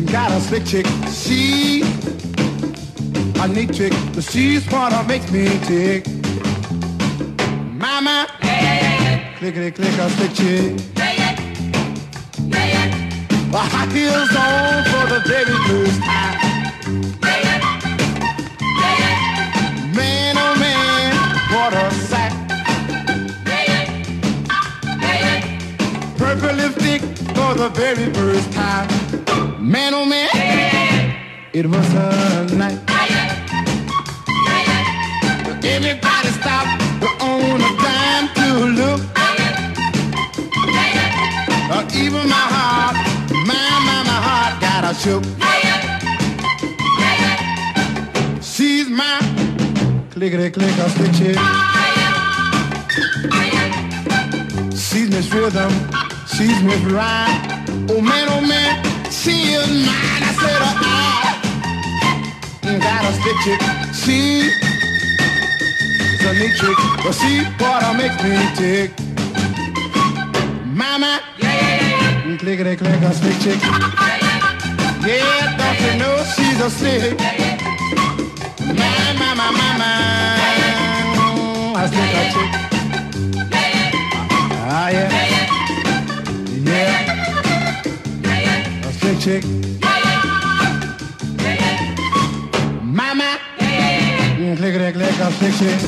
got a slick chick. She a neat chick, but she's what makes me tick. Mama, clickety click, a slick chick. High heels on for the baby blues time. Man, oh man, what a sack. Purple lipstick for the very first time. Man, oh man, it was a night. Everybody stopped on a dime to look. Even my heart, my heart got a shook. She's my clickety click, a slick chick. She's Miss Rhythm, she's Miss Rhyme. Oh man, she is mine. I said, got a slick chick. She's a neat chick, but she what makes me tick. Mama, clickety click, a slick chick. Yeah, don't you know she's a slick? My, a slick a chick. Ah, yeah. Yeah. A slick chick. Mama, clickety click, a slick chick.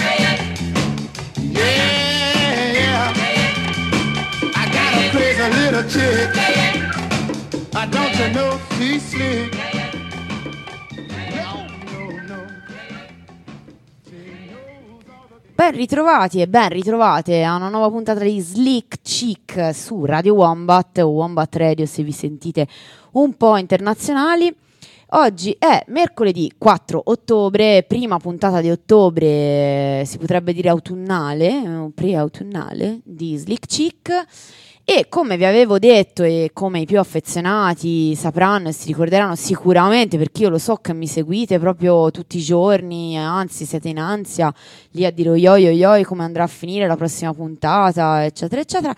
Yeah. I got a crazy little chick. Don't you know she's slick? Ben ritrovati e ben ritrovate a una nuova puntata di Slick Chick su Radio Wombat o Wombat Radio se vi sentite un po' internazionali. Oggi è mercoledì 4 ottobre, prima puntata di ottobre, si potrebbe dire autunnale, pre-autunnale di Slick Chick. E come vi avevo detto e come i più affezionati sapranno e si ricorderanno sicuramente, perché io lo so che mi seguite proprio tutti i giorni, anzi siete in ansia lì a dire oi come andrà a finire la prossima puntata, eccetera eccetera.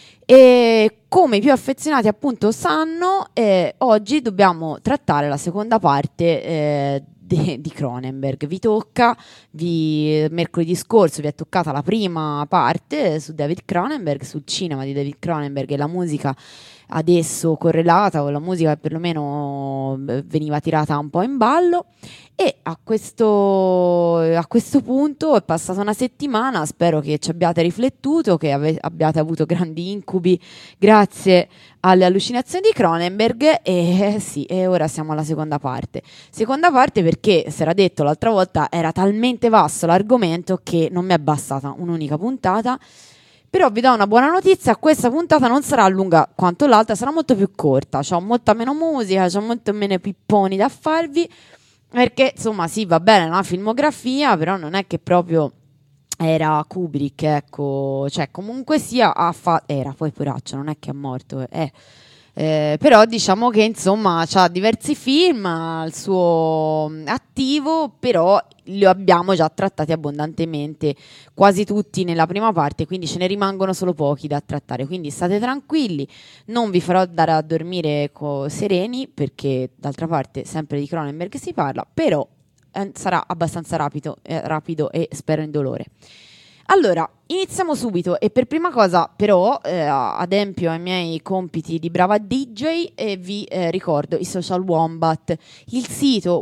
E come i più affezionati appunto sanno, oggi dobbiamo trattare la seconda parte di Cronenberg. Vi tocca, mercoledì scorso vi è toccata la prima parte su David Cronenberg, sul cinema di David Cronenberg e la musica ad esso correlata, o la musica che perlomeno veniva tirata un po' in ballo. E a questo punto è passata una settimana, spero che ci abbiate riflettuto, che abbiate avuto grandi incubi grazie alle allucinazioni di Cronenberg e ora siamo alla seconda parte perché, si era detto l'altra volta, era talmente vasto l'argomento che non mi è bastata un'unica puntata. Però vi do una buona notizia, questa puntata non sarà lunga quanto l'altra, sarà molto più corta, c'ho molta meno musica, c'ho molto meno pipponi da farvi, perché insomma sì, va bene la filmografia, però non è che proprio era Kubrick, ecco, cioè comunque sia era, poi poraccio, non è che è morto, però diciamo che insomma c'ha diversi film al suo attivo, però li abbiamo già trattati abbondantemente, quasi tutti nella prima parte, quindi ce ne rimangono solo pochi da trattare, quindi state tranquilli, non vi farò andare a dormire sereni, perché d'altra parte sempre di Cronenberg si parla, però sarà abbastanza rapido e spero indolore. Allora, iniziamo subito e per prima cosa però adempio ai miei compiti di brava DJ e vi ricordo i social Wombat, il sito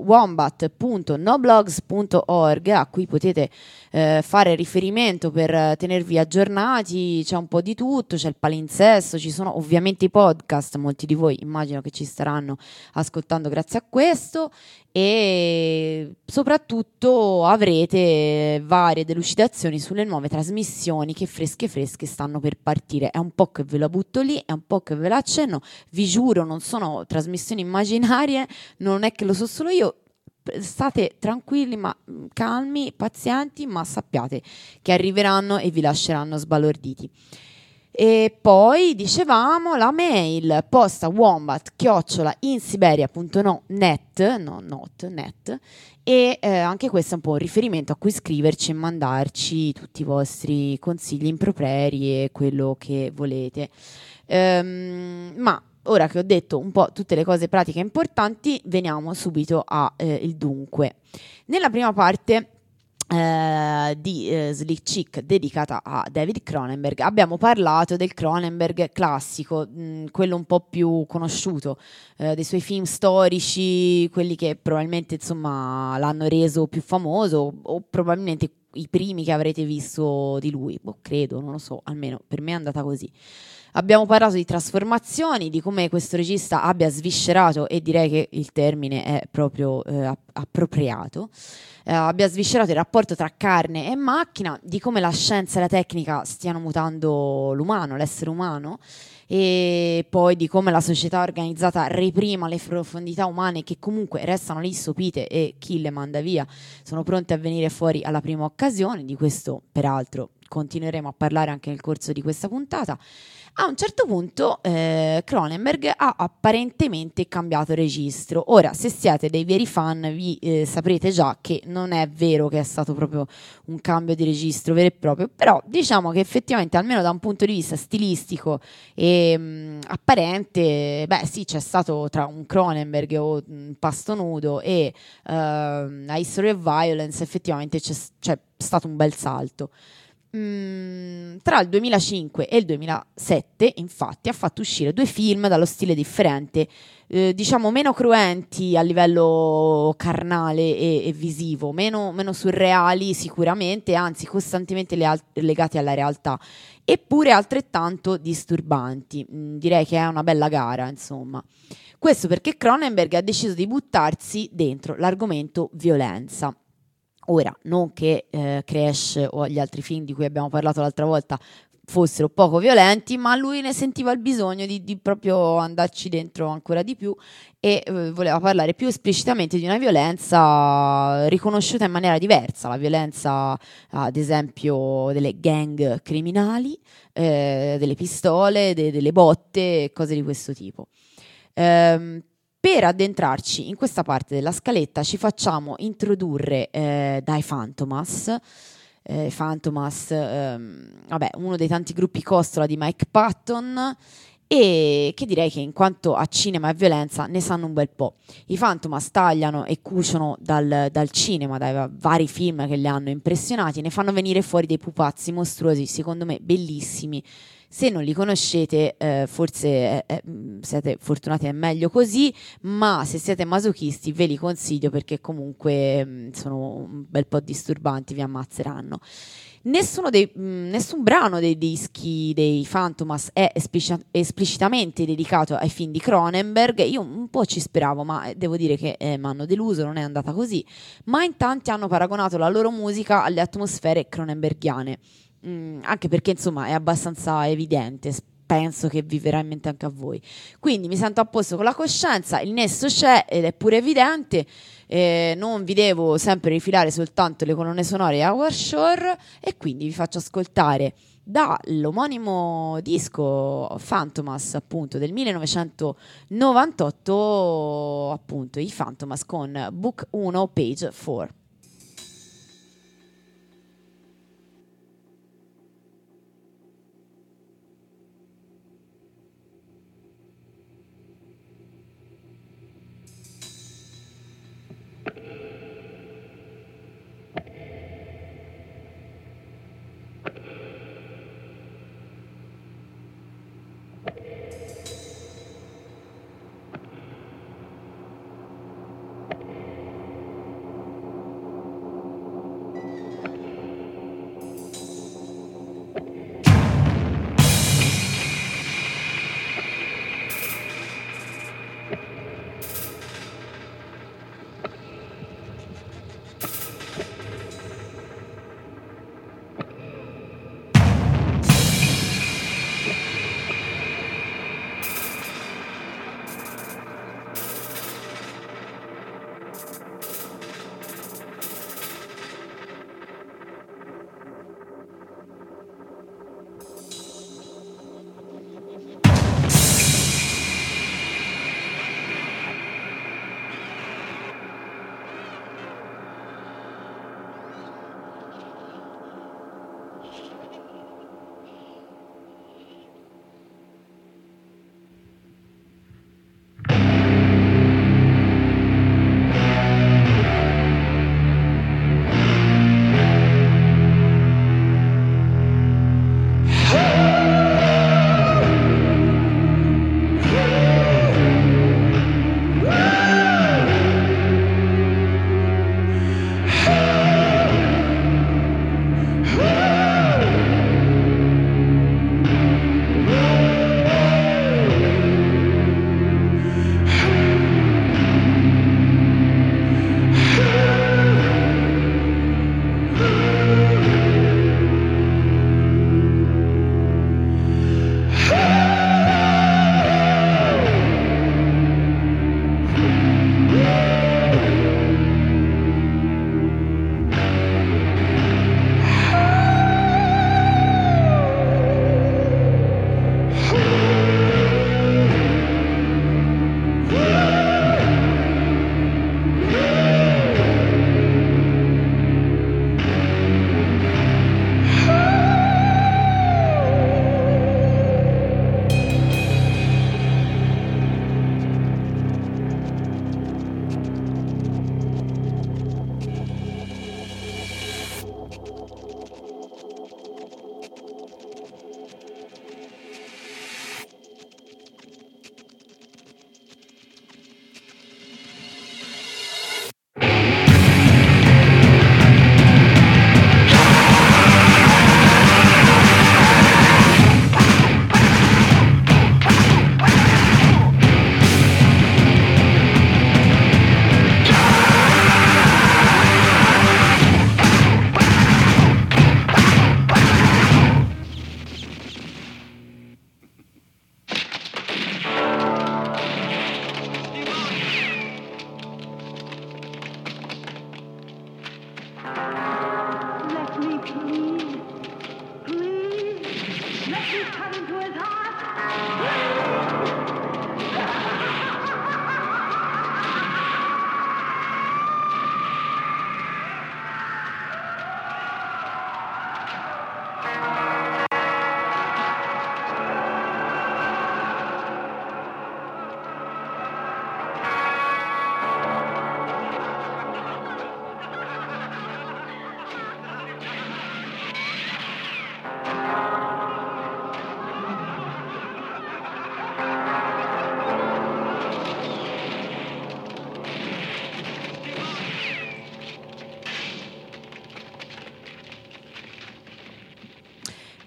wombat.noblogs.org a cui potete fare riferimento per tenervi aggiornati, c'è un po' di tutto, c'è il palinsesto, ci sono ovviamente i podcast, molti di voi immagino che ci staranno ascoltando grazie a questo, e soprattutto avrete varie delucidazioni sulle nuove trasmissioni che fresche stanno per partire. È un po' che ve la butto lì, è un po' che ve la accenno, vi giuro non sono trasmissioni immaginarie, non è che lo so solo io, state tranquilli, ma calmi, pazienti, ma sappiate che arriveranno e vi lasceranno sbalorditi. E poi dicevamo la mail posta wombat@insiberia.net e anche questo è un po' un riferimento a cui scriverci e mandarci tutti i vostri consigli improperi e quello che volete, ma ora che ho detto un po' tutte le cose pratiche importanti, veniamo subito al dunque. Nella prima parte di Slick Chick dedicata a David Cronenberg abbiamo parlato del Cronenberg classico, quello un po' più conosciuto, dei suoi film storici, quelli che probabilmente insomma l'hanno reso più famoso, o probabilmente i primi che avrete visto di lui, credo, non lo so, almeno per me è andata così. Abbiamo parlato di trasformazioni, di come questo regista abbia sviscerato, e direi che il termine è proprio appropriato, abbia sviscerato il rapporto tra carne e macchina, di come la scienza e la tecnica stiano mutando l'umano, l'essere umano, e poi di come la società organizzata reprima le profondità umane che comunque restano lì sopite, e chi le manda via sono pronte a venire fuori alla prima occasione. Di questo peraltro continueremo a parlare anche nel corso di questa puntata. A un certo punto Cronenberg ha apparentemente cambiato registro. Ora, se siete dei veri fan, vi saprete già che non è vero che è stato proprio un cambio di registro vero e proprio, però diciamo che effettivamente, almeno da un punto di vista stilistico e apparente, beh sì, c'è stato tra un Cronenberg o un Pasto Nudo e A History of Violence, effettivamente c'è stato un bel salto. Tra il 2005 e il 2007, infatti, ha fatto uscire 2 film dallo stile differente, diciamo meno cruenti a livello carnale e visivo, meno surreali sicuramente, anzi costantemente legati alla realtà, eppure altrettanto disturbanti. Direi che è una bella gara, insomma. Questo perché Cronenberg ha deciso di buttarsi dentro l'argomento violenza. Ora, non che Crash o gli altri film di cui abbiamo parlato l'altra volta fossero poco violenti, ma lui ne sentiva il bisogno di proprio andarci dentro ancora di più, e voleva parlare più esplicitamente di una violenza riconosciuta in maniera diversa, la violenza ad esempio delle gang criminali, delle pistole, delle botte, cose di questo tipo. Per addentrarci in questa parte della scaletta ci facciamo introdurre dai Fantomas. Fantomas, vabbè, uno dei tanti gruppi costola di Mike Patton, e che direi che in quanto a cinema e violenza ne sanno un bel po'. I Fantomas tagliano e cuciono dal cinema, dai vari film che li hanno impressionati, ne fanno venire fuori dei pupazzi mostruosi, secondo me bellissimi. Se non li conoscete, forse siete fortunati, è meglio così, ma se siete masochisti ve li consiglio, perché comunque sono un bel po' disturbanti, vi ammazzeranno. Nessun brano dei dischi dei Fantomas è esplicitamente dedicato ai film di Cronenberg. Io un po' ci speravo, ma devo dire che mi hanno deluso, non è andata così. Ma in tanti hanno paragonato la loro musica alle atmosfere cronenberghiane. Anche perché insomma è abbastanza evidente, penso che vi verrà in mente anche a voi. Quindi mi sento a posto con la coscienza, il nesso c'è ed è pure evidente, non vi devo sempre rifilare soltanto le colonne sonore di Howard Shore, e quindi vi faccio ascoltare dall'omonimo disco Fantomas, appunto del 1998, appunto i Fantomas con Book 1 Page 4.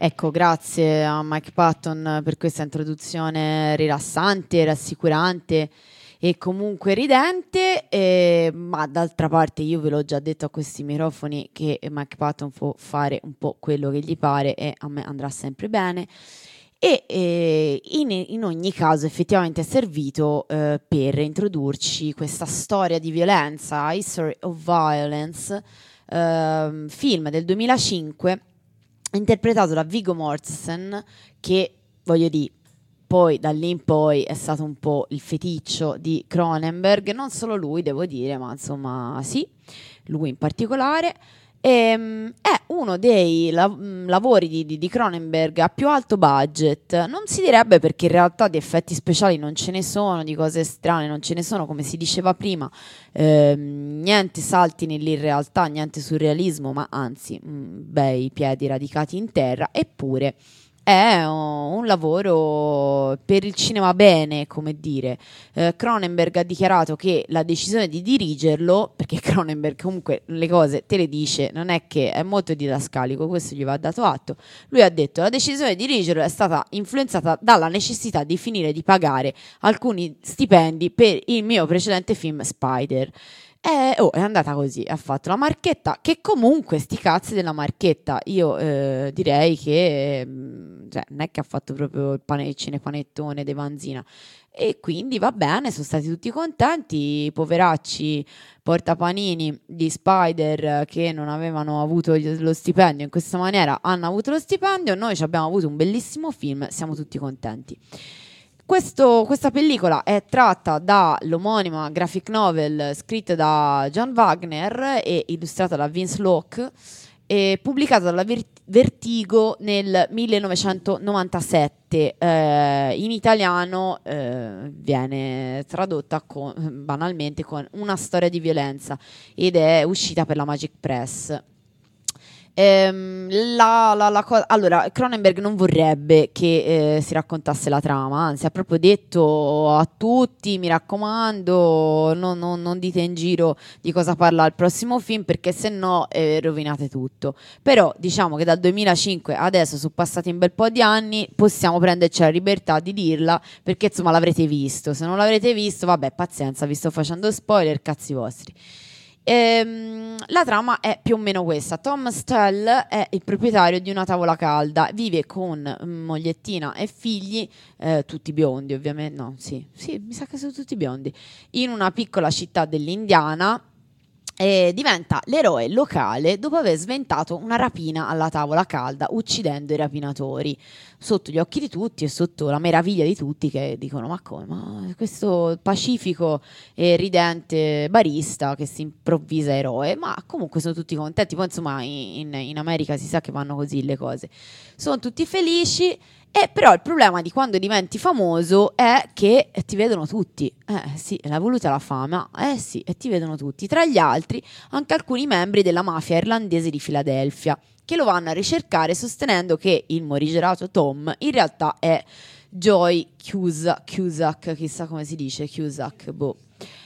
Ecco, grazie a Mike Patton per questa introduzione rilassante, rassicurante e comunque ridente, ma d'altra parte io ve l'ho già detto a questi microfoni che Mike Patton può fare un po' quello che gli pare e a me andrà sempre bene. In ogni caso effettivamente è servito per introdurci questa storia di violenza, History of Violence, film del 2005 interpretato da Viggo Mortensen, che voglio dire, poi da lì in poi è stato un po' il feticcio di Cronenberg, non solo lui devo dire, ma insomma sì, lui in particolare. È uno dei lavori di Cronenberg a più alto budget. Non si direbbe, perché in realtà di effetti speciali non ce ne sono, di cose strane non ce ne sono, come si diceva prima, niente salti nell'irrealtà, niente surrealismo, ma anzi bei piedi radicati in terra. Eppure è un lavoro per il cinema bene, come dire. Cronenberg ha dichiarato che la decisione di dirigerlo, perché Cronenberg comunque le cose te le dice, non è che è molto didascalico, questo gli va dato atto. Lui ha detto: la decisione di dirigerlo è stata influenzata dalla necessità di finire di pagare alcuni stipendi per il mio precedente film Spider. È andata così, ha fatto la marchetta, che comunque sti cazzi della marchetta, io direi che cioè, non è che ha fatto proprio il cinepanettone de Vanzina, e quindi va bene, sono stati tutti contenti, i poveracci portapanini di Spider che non avevano avuto lo stipendio in questa maniera hanno avuto lo stipendio, noi ci abbiamo avuto un bellissimo film, siamo tutti contenti. Questa pellicola è tratta dall'omonima graphic novel scritta da John Wagner e illustrata da Vince Locke e pubblicata dalla Vertigo nel 1997. In italiano viene tradotta banalmente con Una storia di violenza ed è uscita per la Magic Press. Allora, Cronenberg non vorrebbe che si raccontasse la trama, anzi ha proprio detto a tutti: mi raccomando, non dite in giro di cosa parla il prossimo film, perché se no rovinate tutto. Però diciamo che dal 2005 adesso sono passati un bel po' di anni, possiamo prenderci la libertà di dirla, perché insomma l'avrete visto. Se non l'avrete visto, vabbè, pazienza, vi sto facendo spoiler, cazzi vostri. La trama è più o meno questa. Tom Stell è il proprietario di una tavola calda, vive con mogliettina e figli, tutti biondi ovviamente, no, sì, mi sa che sono tutti biondi, in una piccola città dell'Indiana. Diventa l'eroe locale dopo aver sventato una rapina alla tavola calda, uccidendo i rapinatori sotto gli occhi di tutti e sotto la meraviglia di tutti, che dicono: ma come? Ma questo pacifico e ridente barista che si improvvisa eroe? Ma comunque sono tutti contenti. Poi insomma in America si sa che vanno così le cose, sono tutti felici. E però il problema di quando diventi famoso è che ti vedono tutti. Sì, l'ha voluta la fama. Sì, e ti vedono tutti. Tra gli altri anche alcuni membri della mafia irlandese di Filadelfia, che lo vanno a ricercare sostenendo che il morigerato Tom in realtà è Joy Cusack, chissà come si dice, Cusack, boh.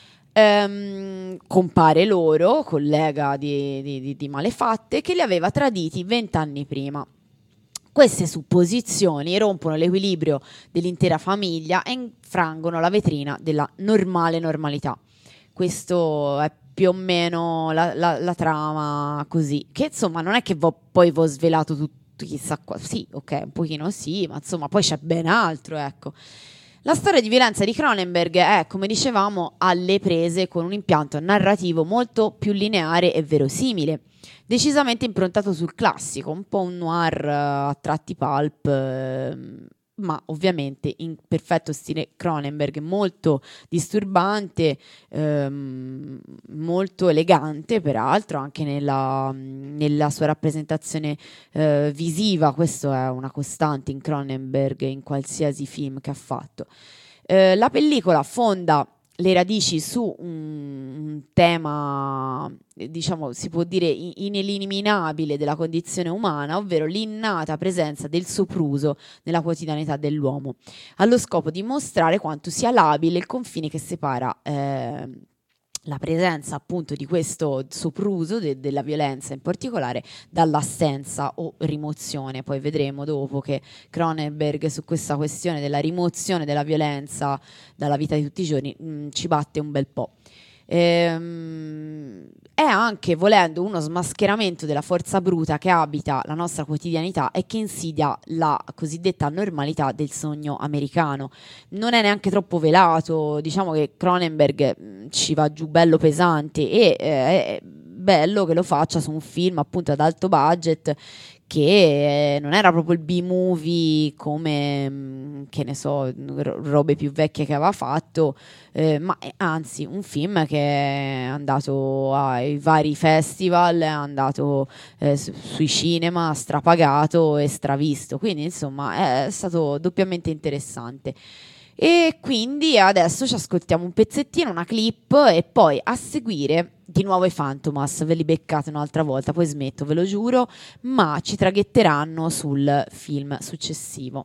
Compare loro, collega di malefatte, che li aveva traditi 20 anni prima. Queste supposizioni rompono l'equilibrio dell'intera famiglia e infrangono la vetrina della normalità. Questo è più o meno la trama, così, che insomma non è che poi vi ho svelato tutto chissà qua. Sì, ok, un pochino sì, ma insomma poi c'è ben altro, ecco. La storia di violenza di Cronenberg è, come dicevamo, alle prese con un impianto narrativo molto più lineare e verosimile, decisamente improntato sul classico, un po' un noir a tratti pulp, ma ovviamente in perfetto stile Cronenberg, molto disturbante, molto elegante peraltro anche nella sua rappresentazione visiva. Questo è una costante in Cronenberg in qualsiasi film che ha fatto. La pellicola fonda le radici su un tema, diciamo, si può dire ineliminabile della condizione umana, ovvero l'innata presenza del sopruso nella quotidianità dell'uomo, allo scopo di mostrare quanto sia labile il confine che separa la presenza appunto di questo sopruso della violenza, in particolare dall'assenza o rimozione. Poi vedremo dopo che Cronenberg su questa questione della rimozione della violenza dalla vita di tutti i giorni ci batte un bel po'. È anche, volendo, uno smascheramento della forza bruta che abita la nostra quotidianità e che insidia la cosiddetta normalità del sogno americano. Non è neanche troppo velato, diciamo che Cronenberg ci va giù bello pesante e è bello che lo faccia su un film appunto ad alto budget, che non era proprio il B-movie come, che ne so, robe più vecchie che aveva fatto, ma anzi un film che è andato ai vari festival, è andato sui cinema, strapagato e stravisto, quindi insomma è stato doppiamente interessante. E quindi adesso ci ascoltiamo un pezzettino, una clip, e poi a seguire di nuovo i Fantomas. Ve li beccate un'altra volta, poi smetto, ve lo giuro, ma ci traghetteranno sul film successivo.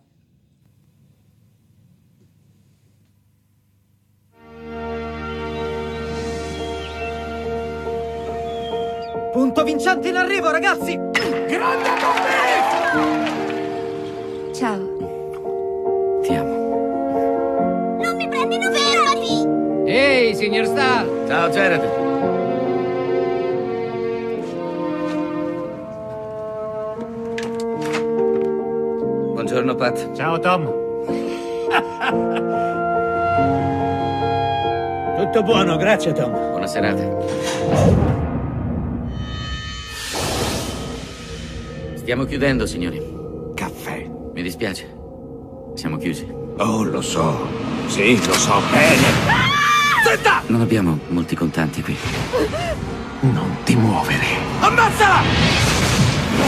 Punto vincente in arrivo, ragazzi! Grande Bobby! Ciao. Ti amo. Non mi prendi, non fermati! Ehi, signor Star! Ciao, Jared. Buongiorno, Pat. Ciao, Tom. Tutto buono, grazie, Tom. Buona serata. Stiamo chiudendo, signori. Caffè. Mi dispiace. Siamo chiusi. Oh, lo so. Sì, lo so bene. Senta! Non abbiamo molti contanti qui. Non ti muovere. Ammazzala!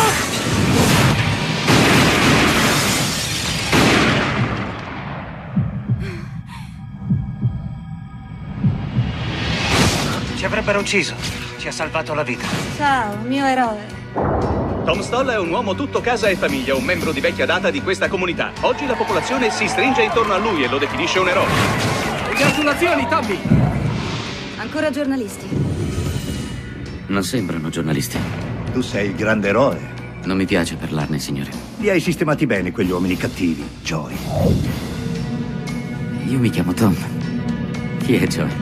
Ci avrebbero ucciso. Ci ha salvato la vita. Ciao, mio eroe. Tom Stoll è un uomo tutto casa e famiglia, un membro di vecchia data di questa comunità. Oggi la popolazione si stringe intorno a lui e lo definisce un eroe. Congratulazioni, Tommy! Ancora giornalisti? Non sembrano giornalisti. Tu sei il grande eroe. Non mi piace parlarne, signore. Li hai sistemati bene quegli uomini cattivi, Joy. Io mi chiamo Tom. Chi è Joy?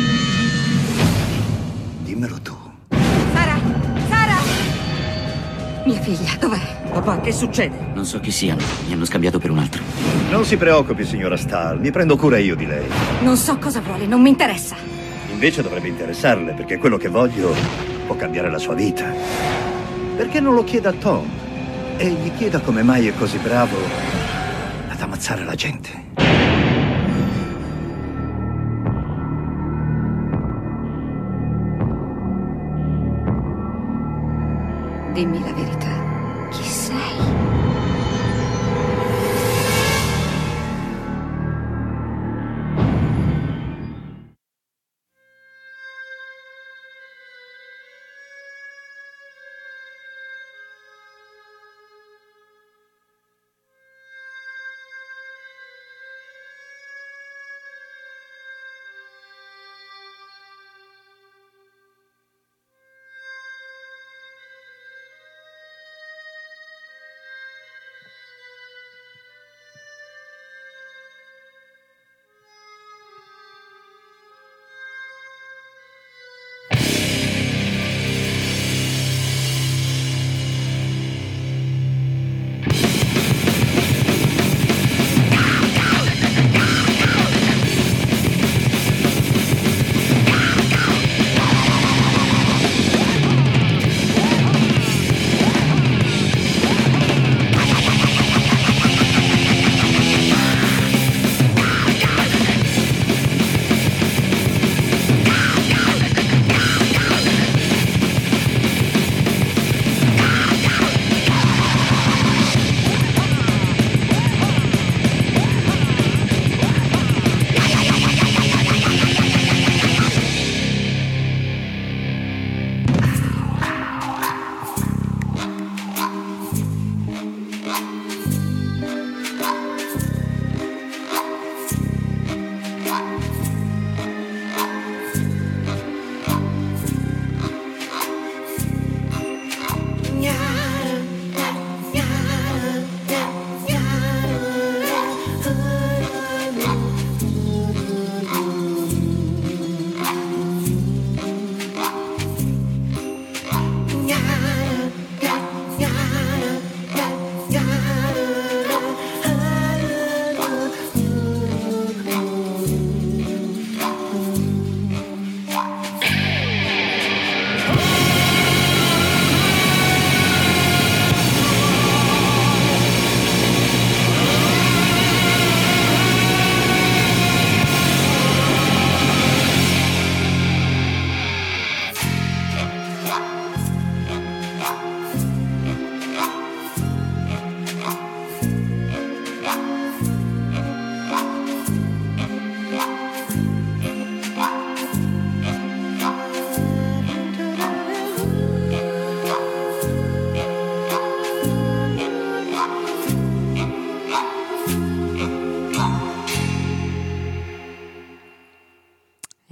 Dimmelo tu. Sara! Sara! Mia figlia, dov'è? Papà, che succede? Non so chi siano. Mi hanno scambiato per un altro. Non si preoccupi, signora Stahl. Mi prendo cura io di lei. Non so cosa vuole, non mi interessa. Invece dovrebbe interessarle, perché quello che voglio può cambiare la sua vita. Perché non lo chieda a Tom? E gli chieda come mai è così bravo ad ammazzare la gente. Dimmi la verità. Chi sei?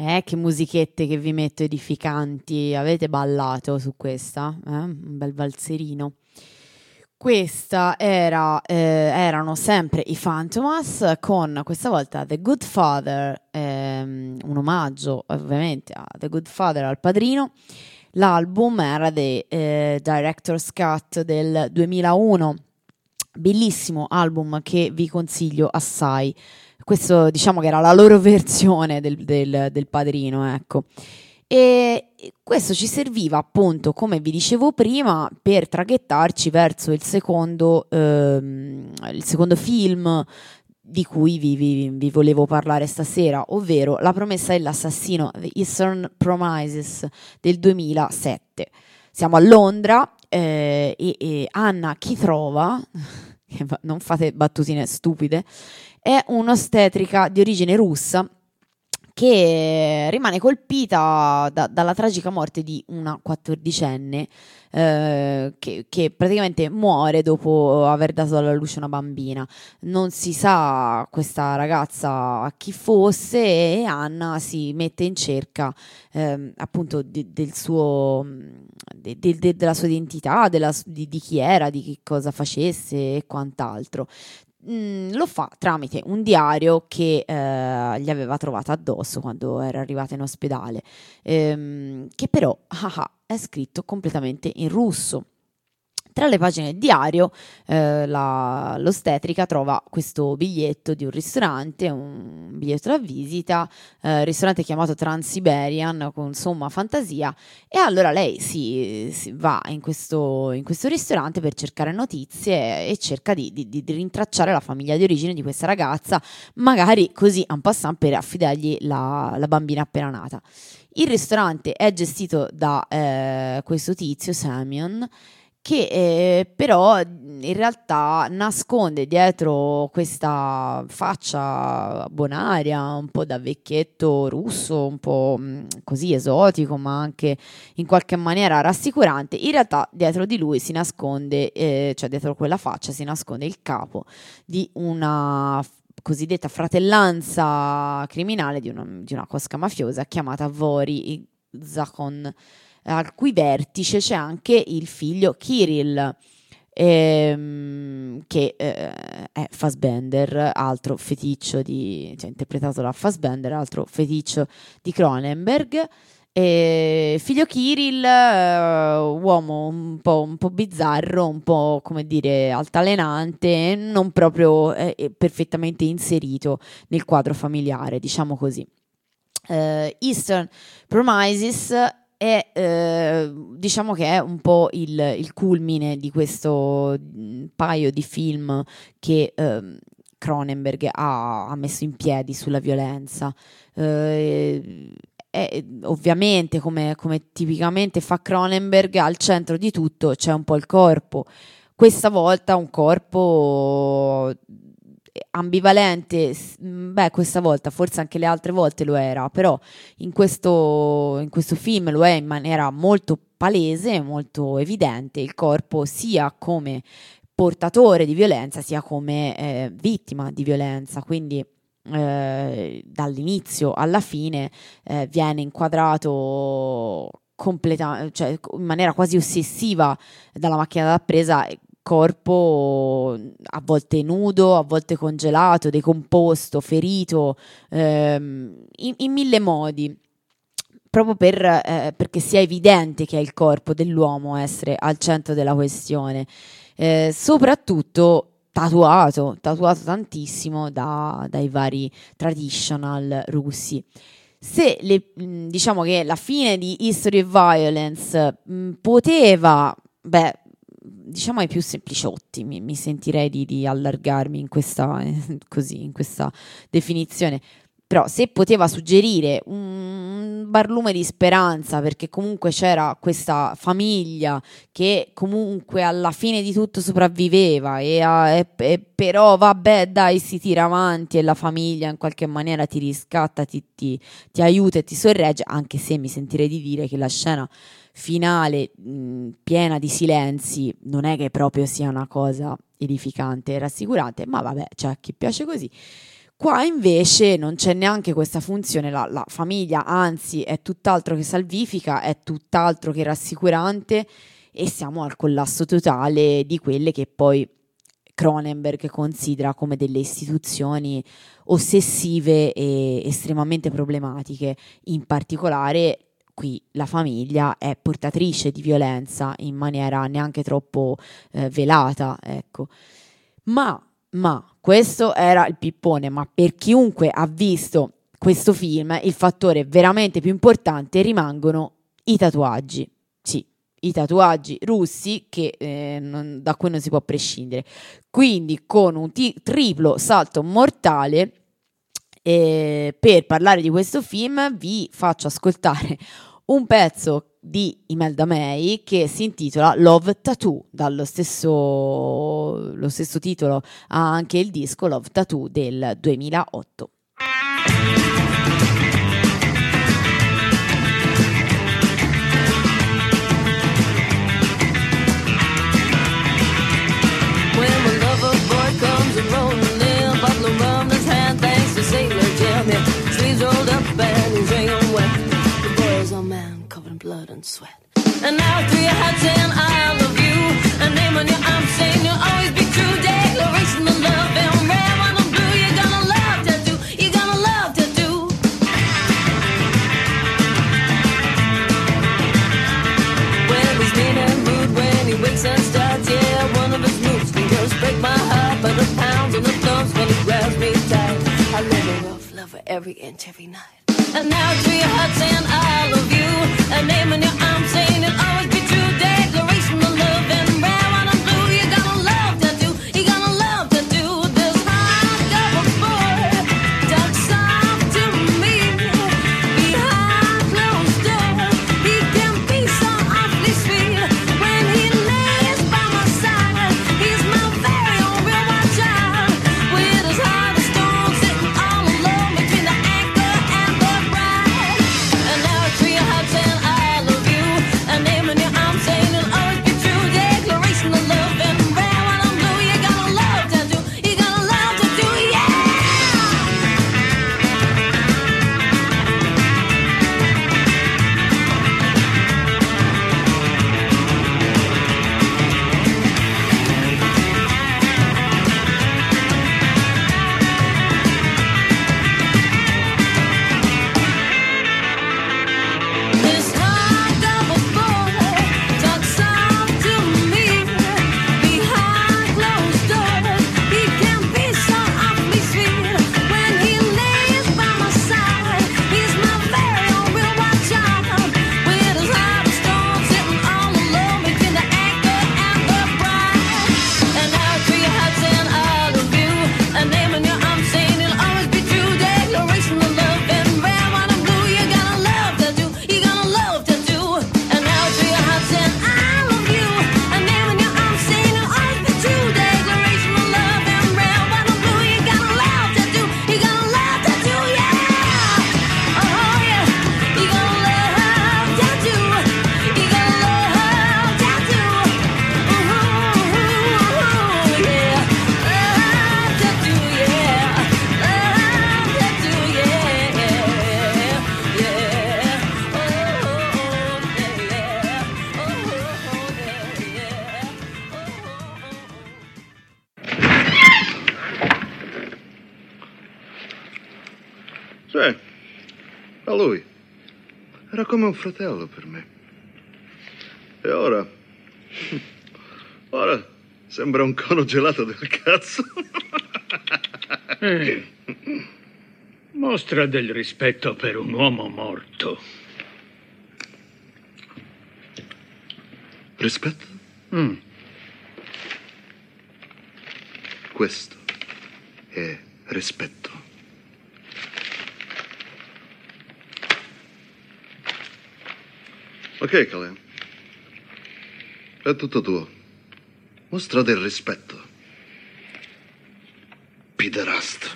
Che musichette che vi metto edificanti. Avete ballato su questa? Un bel valzerino. Questa erano sempre i Fantomas con questa volta The Good Father, un omaggio ovviamente a The Good Father, al padrino. L'album era The Director's Cut del 2001, bellissimo album che vi consiglio assai. Questo diciamo che era la loro versione del padrino, ecco. E questo ci serviva appunto, come vi dicevo prima, per traghettarci verso il secondo film di cui vi volevo parlare stasera, ovvero La promessa dell'assassino, The Eastern Promises del 2007. Siamo a Londra e Anna Chitrova, non fate battutine stupide, è un'ostetrica di origine russa che rimane colpita dalla tragica morte di una 14enne che praticamente muore dopo aver dato alla luce una bambina. Non si sa questa ragazza chi fosse e Anna si mette in cerca appunto della sua identità, di chi era, di che cosa facesse e quant'altro. Lo fa tramite un diario che gli aveva trovato addosso quando era arrivata in ospedale, che però è scritto completamente in russo. Tra le pagine del diario l'ostetrica trova questo biglietto di un ristorante, un biglietto da visita, ristorante chiamato Trans-Siberian con somma fantasia, e allora lei si va in questo ristorante per cercare notizie e cerca di rintracciare la famiglia di origine di questa ragazza, magari così en passant per affidargli la bambina appena nata. Il ristorante è gestito da questo tizio, Semyon, che però in realtà nasconde dietro questa faccia bonaria, un po' da vecchietto russo, un po' così esotico, ma anche in qualche maniera rassicurante. In realtà dietro di lui si nasconde, cioè dietro quella faccia si nasconde il capo di una cosiddetta fratellanza criminale, di una cosca mafiosa chiamata Vori Zakon, al cui vertice c'è anche il figlio Kirill, che è Fassbender, altro feticcio interpretato da Fassbender, altro feticcio di Cronenberg. Figlio Kirill, uomo un po' bizzarro, un po' come dire altalenante, non proprio perfettamente inserito nel quadro familiare, diciamo così. Eastern Promises diciamo che è un po' il culmine di questo paio di film che Cronenberg ha messo in piedi sulla violenza. Ovviamente, come tipicamente fa Cronenberg, al centro di tutto c'è un po' il corpo. Questa volta un corpo ambivalente, questa volta, forse anche le altre volte lo era, però in questo film lo è in maniera molto palese, molto evidente, il corpo sia come portatore di violenza sia come vittima di violenza, quindi dall'inizio alla fine viene inquadrato cioè in maniera quasi ossessiva dalla macchina da presa, corpo a volte nudo, a volte congelato, decomposto, ferito, in mille modi, proprio perché sia evidente che è il corpo dell'uomo a essere al centro della questione, soprattutto tatuato tantissimo dai vari traditional russi. Se diciamo che la fine di History of Violence poteva, diciamo ai più sempliciotti, mi sentirei di allargarmi in questa definizione, però se poteva suggerire un barlume di speranza, perché comunque c'era questa famiglia che comunque alla fine di tutto sopravviveva e però vabbè dai, si tira avanti e la famiglia in qualche maniera ti riscatta, ti aiuta e ti sorregge, anche se mi sentirei di dire che la scena finale piena di silenzi non è che proprio sia una cosa edificante e rassicurante, ma vabbè, c'è a chi piace così. Qua invece non c'è neanche questa funzione, la famiglia anzi è tutt'altro che salvifica, è tutt'altro che rassicurante, e siamo al collasso totale di quelle che poi Cronenberg considera come delle istituzioni ossessive e estremamente problematiche. In particolare qui la famiglia è portatrice di violenza in maniera neanche troppo velata, ecco. Ma questo era il pippone, ma per chiunque ha visto questo film il fattore veramente più importante rimangono i tatuaggi. Sì, i tatuaggi russi che da cui non si può prescindere. Quindi con un triplo salto mortale, per parlare di questo film vi faccio ascoltare un pezzo di Imelda May che si intitola Love Tattoo, lo stesso titolo ha anche il disco Love Tattoo del 2008. When my lover boy comes and rolling in, bottle of rum in his hand, thanks to Sailor Jim. His sleeves rolled up and he's wringing wet. The boy is a man covered in blood and sweat. And now through your heart saying I love you, a name on your arm saying you'll always be true. Declaration of love and red, white and blue. You're gonna love tattoo, you're gonna love tattoo. When he's mean and rude, when he wakes and starts, yeah, one of his moves can just break my heart. But the pounds and the thumps when he grabs me tight, I live a rough lover every inch, every night. And now to your heart saying I love you, a name on your arm saying it'll always be true. Declaration of love and red, white and blue. You're gonna love tattoo, you're gonna love tattoo. This heart of a boy talks soft to me behind closed doors. He can be so awfully sweet when he lays by my side. He's my very own real wild child, with his heart of stone sitting all alone between the anchor and the bride. And now it's your heart saying I love you, a name in your arm saying it'll always be true. Declaration of love and red, white and blue. You're gonna love tattoo, you're gonna love tattoo, yeah. This heart of a boy talks soft to me behind closed doors. He can be so awfully sweet when he lays by my side. He's my very own real wild child, with his heart of stone sitting all alone between the anchor and the bride. And now to your heart saying I love you, a name in your arm saying it'll always be true. Declaration of love and red, white and blue. You're gonna love tattoo, you're gonna love tattoo. And now to your heart saying I love you, a name in your arm saying it'll always be true. Declaration of love and red, white and blue. You're gonna love tattoo, you're gonna love tattoo, yeah. Oh yeah, you're gonna love tattoo, you're gonna love tattoo. Yeah, love tattoo, yeah, love tattoo, yeah, Sì, a lui. Era come un fratello per me. E ora? Ora sembra un cono gelato del cazzo. Mostra del rispetto per un uomo morto. Rispetto? Questo è rispetto. Ok, Calais. È tutto tuo. Mostra del rispetto. Pederast.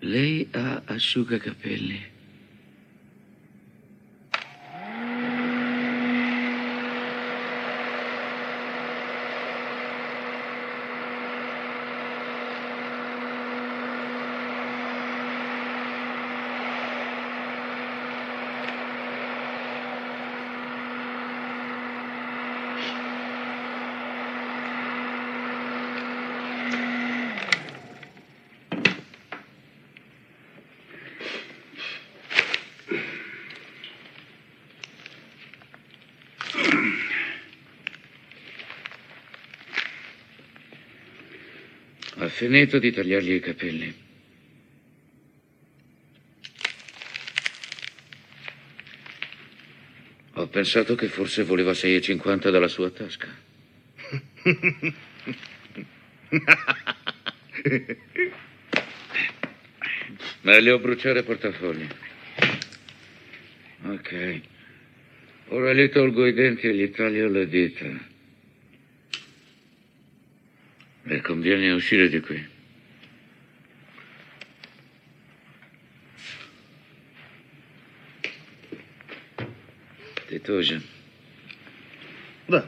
Lei ha asciugacapelli. Ha finito di tagliargli i capelli. Ho pensato che forse voleva 6,50 dalla sua tasca. Meglio bruciare portafogli. Ok. Ora gli tolgo i denti e gli taglio le dita. Le conviene uscire di qui. Titoja. Da.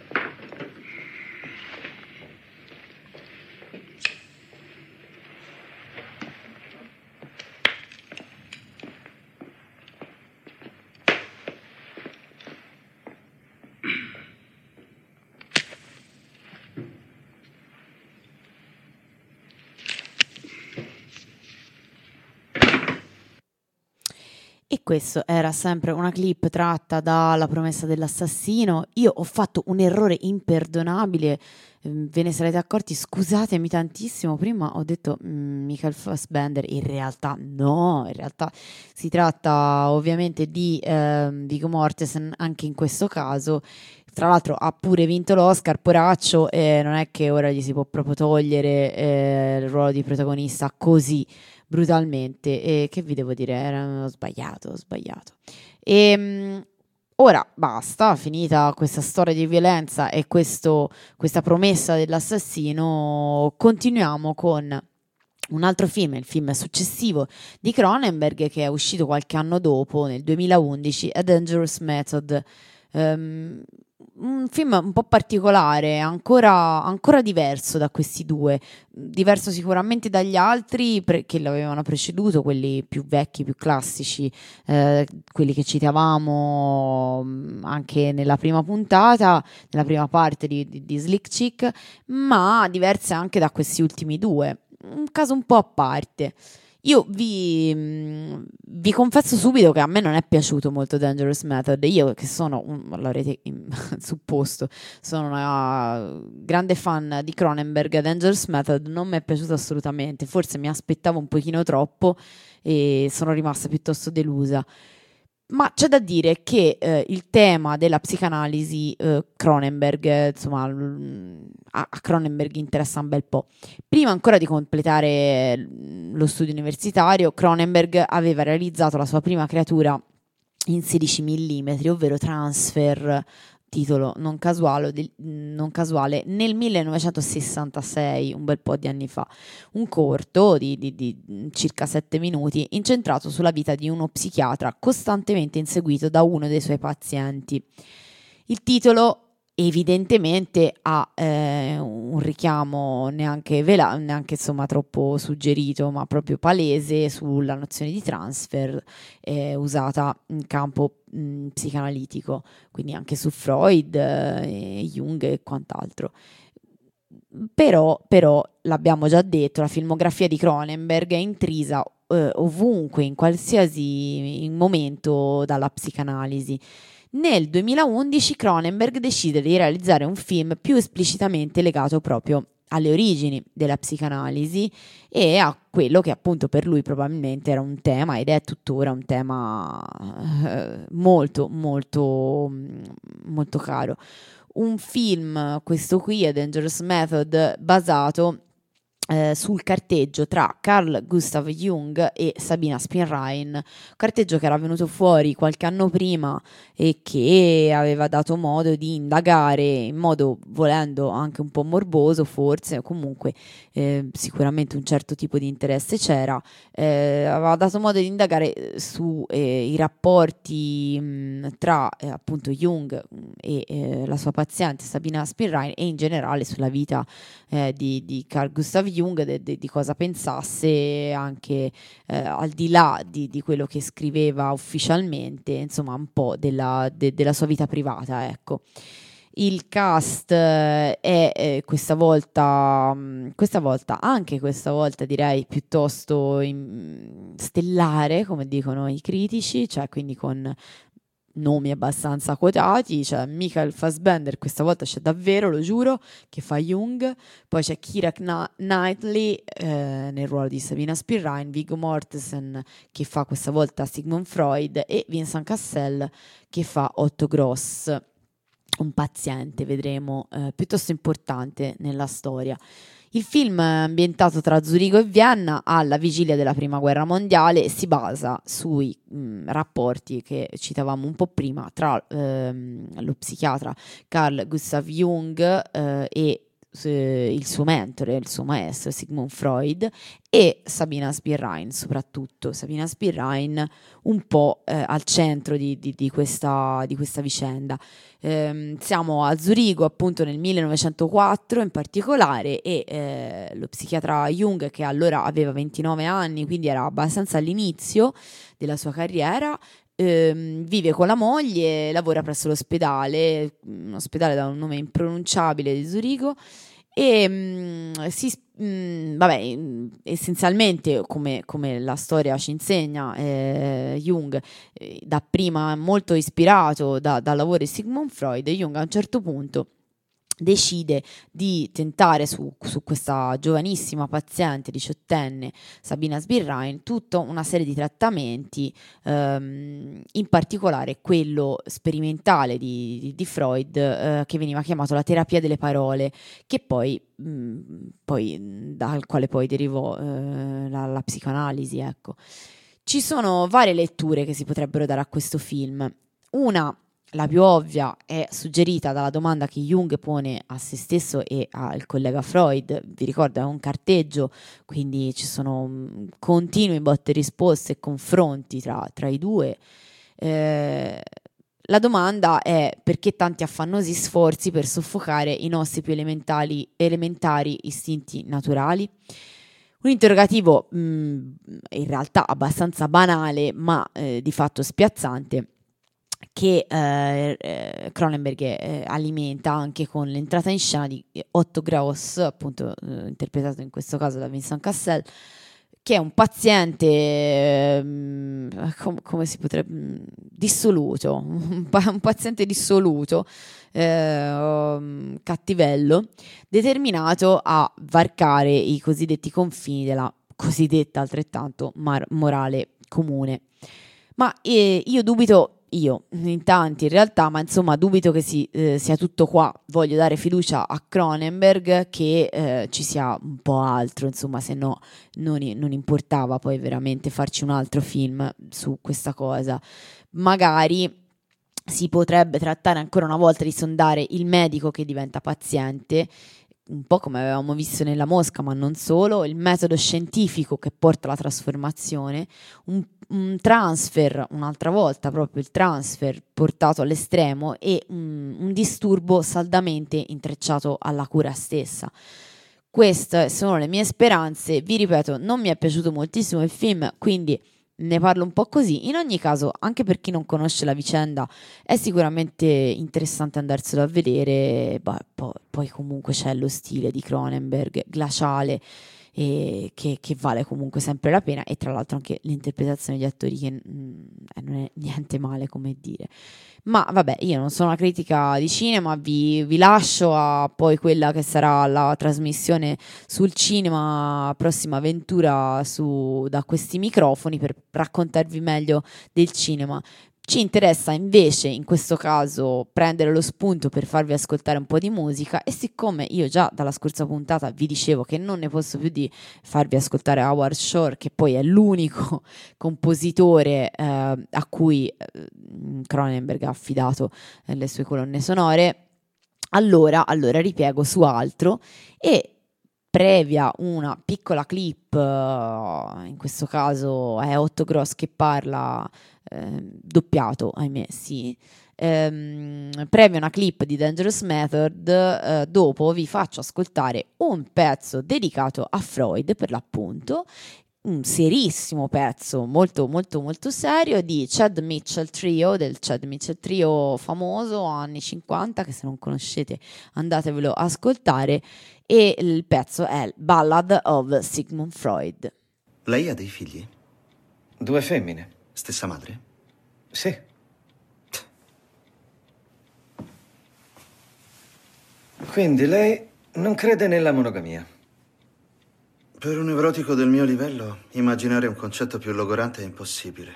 E questo era sempre una clip tratta da La promessa dell'assassino. Io ho fatto un errore imperdonabile, ve ne sarete accorti, scusatemi tantissimo, prima ho detto Michael Fassbender, in realtà no, in realtà si tratta ovviamente di Viggo Mortensen anche in questo caso. Tra l'altro ha pure vinto l'Oscar, poraccio, e non è che ora gli si può proprio togliere il ruolo di protagonista così brutalmente. E che vi devo dire, ho sbagliato. Ora basta, finita questa storia di violenza e questa promessa dell'assassino, continuiamo con un altro film, il film successivo di Cronenberg, che è uscito qualche anno dopo, nel 2011, A Dangerous Method. Un film un po' particolare, ancora diverso da questi due, diverso sicuramente dagli altri che l'avevano preceduto, quelli più vecchi, più classici, quelli che citavamo anche nella prima puntata, nella prima parte di Slick Chick, ma diverse anche da questi ultimi due, un caso un po' a parte. Io vi confesso subito che a me non è piaciuto molto Dangerous Method. Io che sono, l'avrete supposto, sono una grande fan di Cronenberg, Dangerous Method non mi è piaciuto assolutamente. Forse mi aspettavo un pochino troppo e sono rimasta piuttosto delusa. Ma c'è da dire che il tema della psicanalisi Cronenberg, insomma, a Cronenberg interessa un bel po'. Prima ancora di completare lo studio universitario, Cronenberg aveva realizzato la sua prima creatura in 16 mm, ovvero Transfer, titolo non casuale, nel 1966, un bel po' di anni fa, un corto di circa 7 minuti incentrato sulla vita di uno psichiatra costantemente inseguito da uno dei suoi pazienti. Il titolo evidentemente ha un richiamo neanche insomma troppo suggerito, ma proprio palese sulla nozione di transfer usata in campo psicanalitico, quindi anche su Freud, Jung e quant'altro. Però l'abbiamo già detto, la filmografia di Cronenberg è intrisa ovunque, in qualsiasi momento dalla psicanalisi. Nel 2011 Cronenberg decide di realizzare un film più esplicitamente legato proprio alle origini della psicanalisi e a quello che appunto per lui probabilmente era un tema, ed è tuttora un tema molto molto molto caro. Un film, questo qui, A Dangerous Method, basato sul carteggio tra Carl Gustav Jung e Sabina Spinrine, carteggio che era venuto fuori qualche anno prima e che aveva dato modo di indagare in modo, volendo, anche un po' morboso forse, o comunque sicuramente un certo tipo di interesse c'era, aveva dato modo di indagare su i rapporti tra appunto Jung e la sua paziente Sabina Spinrine, e in generale sulla vita di Carl Gustav Jung, di cosa pensasse anche al di là di quello che scriveva ufficialmente, insomma un po' della sua vita privata, ecco. Il cast è questa volta direi piuttosto stellare, come dicono i critici, cioè quindi con nomi abbastanza quotati. Cioè Michael Fassbender questa volta c'è davvero, lo giuro, che fa Jung, poi c'è Keira Knightley nel ruolo di Sabina Spinrine, Viggo Mortensen che fa questa volta Sigmund Freud, e Vincent Cassel che fa Otto Gross, un paziente, vedremo, piuttosto importante nella storia. Il film è ambientato tra Zurigo e Vienna alla vigilia della Prima Guerra Mondiale e si basa sui rapporti che citavamo un po' prima tra lo psichiatra Carl Gustav Jung e il suo mentore, il suo maestro Sigmund Freud, e Sabina Spinrine, soprattutto Sabina Spinrine un po' al centro di questa vicenda. Siamo a Zurigo appunto nel 1904 in particolare, e lo psichiatra Jung, che allora aveva 29 anni, quindi era abbastanza all'inizio della sua carriera, vive con la moglie, lavora presso l'ospedale, un ospedale da un nome impronunciabile di Zurigo, e essenzialmente come la storia ci insegna, Jung dapprima molto ispirato dal lavoro di Sigmund Freud, Jung a un certo punto decide di tentare su questa giovanissima paziente diciottenne Sabina Spinrine tutta una serie di trattamenti, in particolare quello sperimentale di Freud, che veniva chiamato la terapia delle parole, che poi dal quale poi derivò la psicoanalisi, ecco. Ci sono varie letture che si potrebbero dare a questo film. Una, la più ovvia, è suggerita dalla domanda che Jung pone a se stesso e al collega Freud. Vi ricordo, è un carteggio, quindi ci sono continui botte e risposte e confronti tra i due. La domanda è: perché tanti affannosi sforzi per soffocare i nostri più elementari istinti naturali? Un interrogativo in realtà abbastanza banale, ma di fatto spiazzante, che Cronenberg alimenta anche con l'entrata in scena di Otto Gross, appunto interpretato in questo caso da Vincent Cassel, che è un paziente come si potrebbe dissoluto, un paziente dissoluto, cattivello, determinato a varcare i cosiddetti confini della cosiddetta altrettanto morale comune. Ma io dubito, in tanti in realtà, ma insomma dubito che sia tutto qua. Voglio dare fiducia a Cronenberg che ci sia un po' altro, insomma, se no non importava poi veramente farci un altro film su questa cosa. Magari si potrebbe trattare ancora una volta di sondare il medico che diventa paziente, un po' come avevamo visto nella Mosca, ma non solo, il metodo scientifico che porta alla trasformazione, un transfer, un'altra volta proprio il transfer portato all'estremo, e un disturbo saldamente intrecciato alla cura stessa. Queste sono le mie speranze. Vi ripeto, non mi è piaciuto moltissimo il film, quindi ne parlo un po' così. In ogni caso, anche per chi non conosce la vicenda, è sicuramente interessante andarselo a vedere. Poi comunque c'è lo stile di Cronenberg glaciale, e che vale comunque sempre la pena, e tra l'altro anche l'interpretazione degli attori che non è niente male, come dire. Ma vabbè, io non sono una critica di cinema, vi lascio a poi quella che sarà la trasmissione sul cinema, prossima avventura da questi microfoni, per raccontarvi meglio del cinema. Ci interessa invece in questo caso prendere lo spunto per farvi ascoltare un po' di musica, e siccome io già dalla scorsa puntata vi dicevo che non ne posso più di farvi ascoltare Howard Shore, che poi è l'unico compositore a cui Cronenberg ha affidato le sue colonne sonore, allora ripiego su altro, e previa una piccola clip, in questo caso è Otto Gross che parla, doppiato, ahimè, sì. Previa una clip di Dangerous Method, dopo vi faccio ascoltare un pezzo dedicato a Freud, per l'appunto, un serissimo pezzo, molto molto molto serio, di Chad Mitchell Trio, del Chad Mitchell Trio famoso anni 50, che se non conoscete andatevelo a ascoltare, e il pezzo è Ballad of Sigmund Freud. Lei ha dei figli? 2 femmine. Stessa madre? Sì. Quindi lei non crede nella monogamia? Per un nevrotico del mio livello, immaginare un concetto più logorante è impossibile.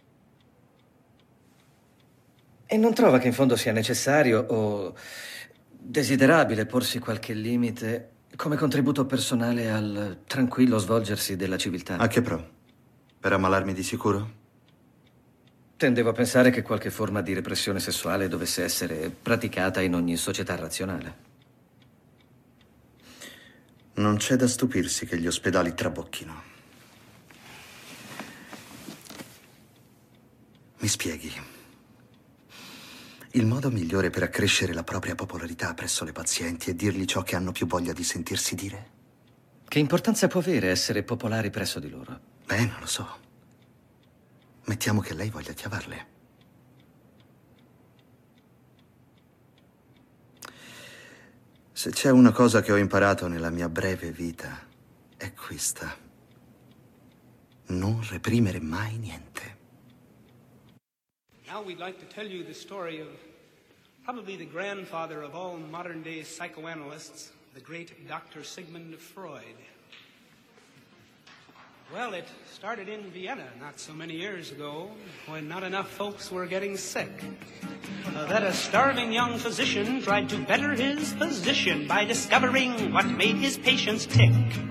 E non trova che in fondo sia necessario o desiderabile porsi qualche limite come contributo personale al tranquillo svolgersi della civiltà? A che pro? Per ammalarmi di sicuro? Tendevo a pensare che qualche forma di repressione sessuale dovesse essere praticata in ogni società razionale. Non c'è da stupirsi che gli ospedali trabocchino. Mi spieghi? Il modo migliore per accrescere la propria popolarità presso le pazienti è dirgli ciò che hanno più voglia di sentirsi dire? Che importanza può avere essere popolari presso di loro? Non lo so. Mettiamo che lei voglia chiavarle. Se c'è una cosa che ho imparato nella mia breve vita, è questa. Non reprimere mai niente. Now we'd like to tell you the story of probably the grandfather of all modern-day psychoanalysts, the great Dr. Sigmund Freud. Well, it started in Vienna not so many years ago, when not enough folks were getting sick. That a starving young physician tried to better his position by discovering what made his patients tick.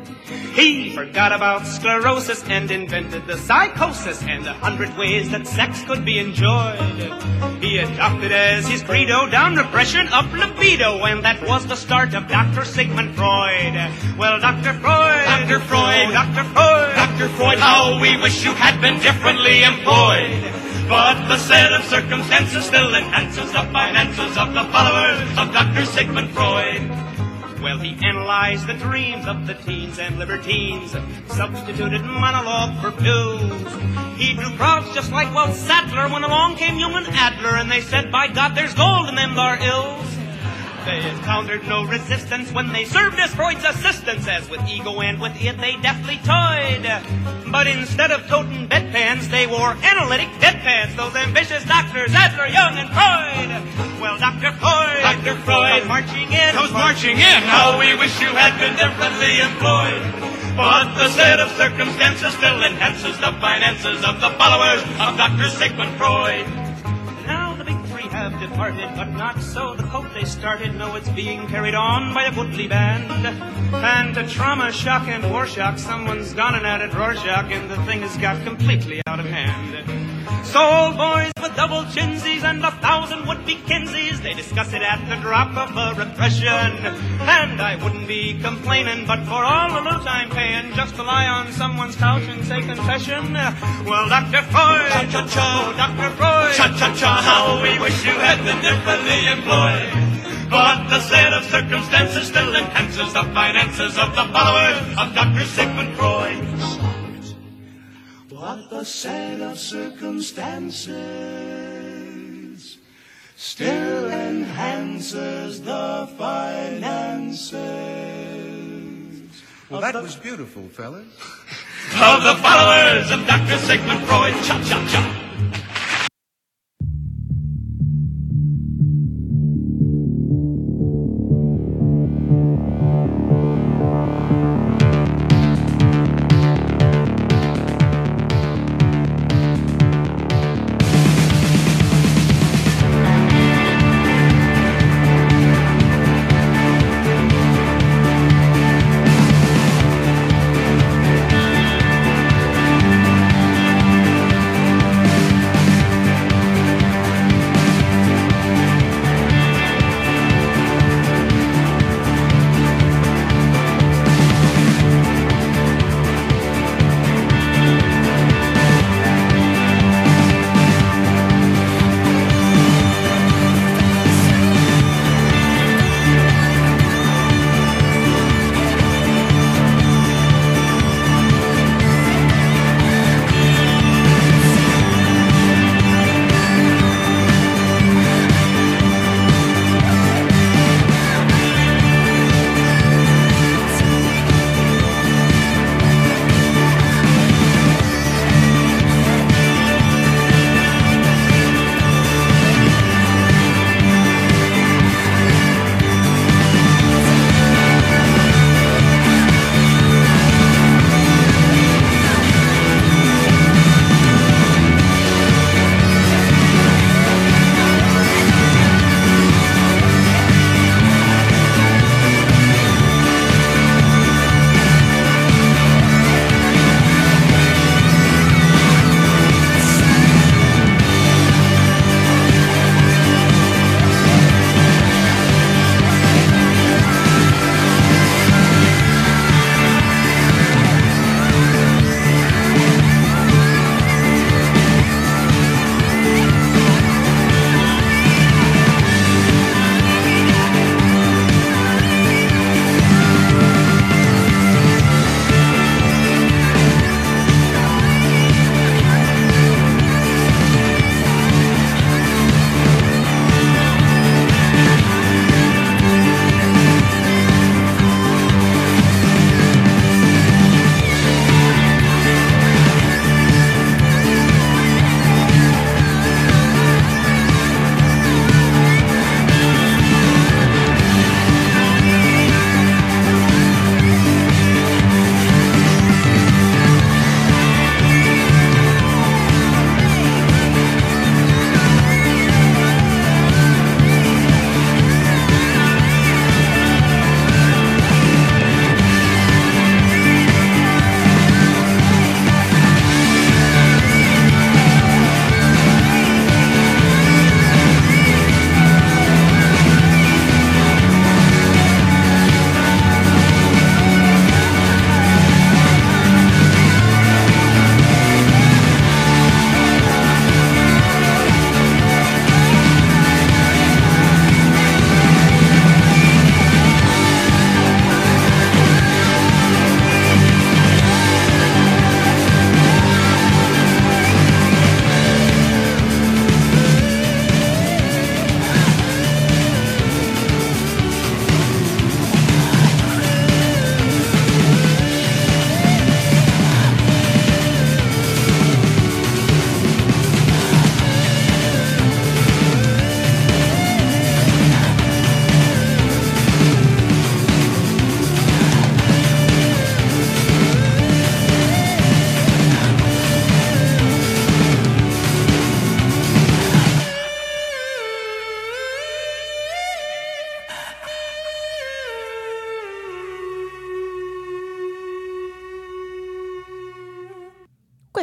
He forgot about sclerosis and invented the psychosis and 100 ways that sex could be enjoyed. He adopted as his credo down repression of libido, and that was the start of Dr. Sigmund Freud. Well, Dr. Freud, Dr. Freud, Dr. Freud, Dr. Freud, how we wish you had been differently employed. But the set of circumstances still enhances the finances of the followers of Dr. Sigmund Freud. Well, he analyzed the dreams of the teens and libertines, substituted monologue for pills. He drew crowds just like Walt Sattler when along came Human Adler, and they said, by God, there's gold in them thar ills. They encountered no resistance when they served as Freud's assistants, as with ego and with it they deftly toyed. But instead of toting bedpans, they wore analytic deadpans, those ambitious doctors, Adler, Young, and Freud. Well, Dr. Freud, Dr. Freud, goes marching in, how we wish you had been differently employed. But the set of circumstances still enhances the finances of the followers of Dr. Sigmund Freud. Now the big three have departed, but not so the cult they started. No, it's being carried on by a goodly band. And to trauma, shock, and war shock, someone's gone and added Rorschach, and the thing has got completely out of hand. So old boys with double chinsies and 1,000 would-be Kinseys, they discuss it at the drop of a repression. And I wouldn't be complaining, but for all the loot I'm paying, just to lie on someone's couch and say confession. Well, Dr. Freud, cha-cha-cha, Dr. Freud, cha-cha-cha, how we wish you had been differently employed. But the set of circumstances still enhances the finances of the followers of Dr. Sigmund Freud. But the set of circumstances still enhances the finances. Well, that was beautiful, fellas. Of the followers of Dr. Sigmund Freud. Cha-cha-cha.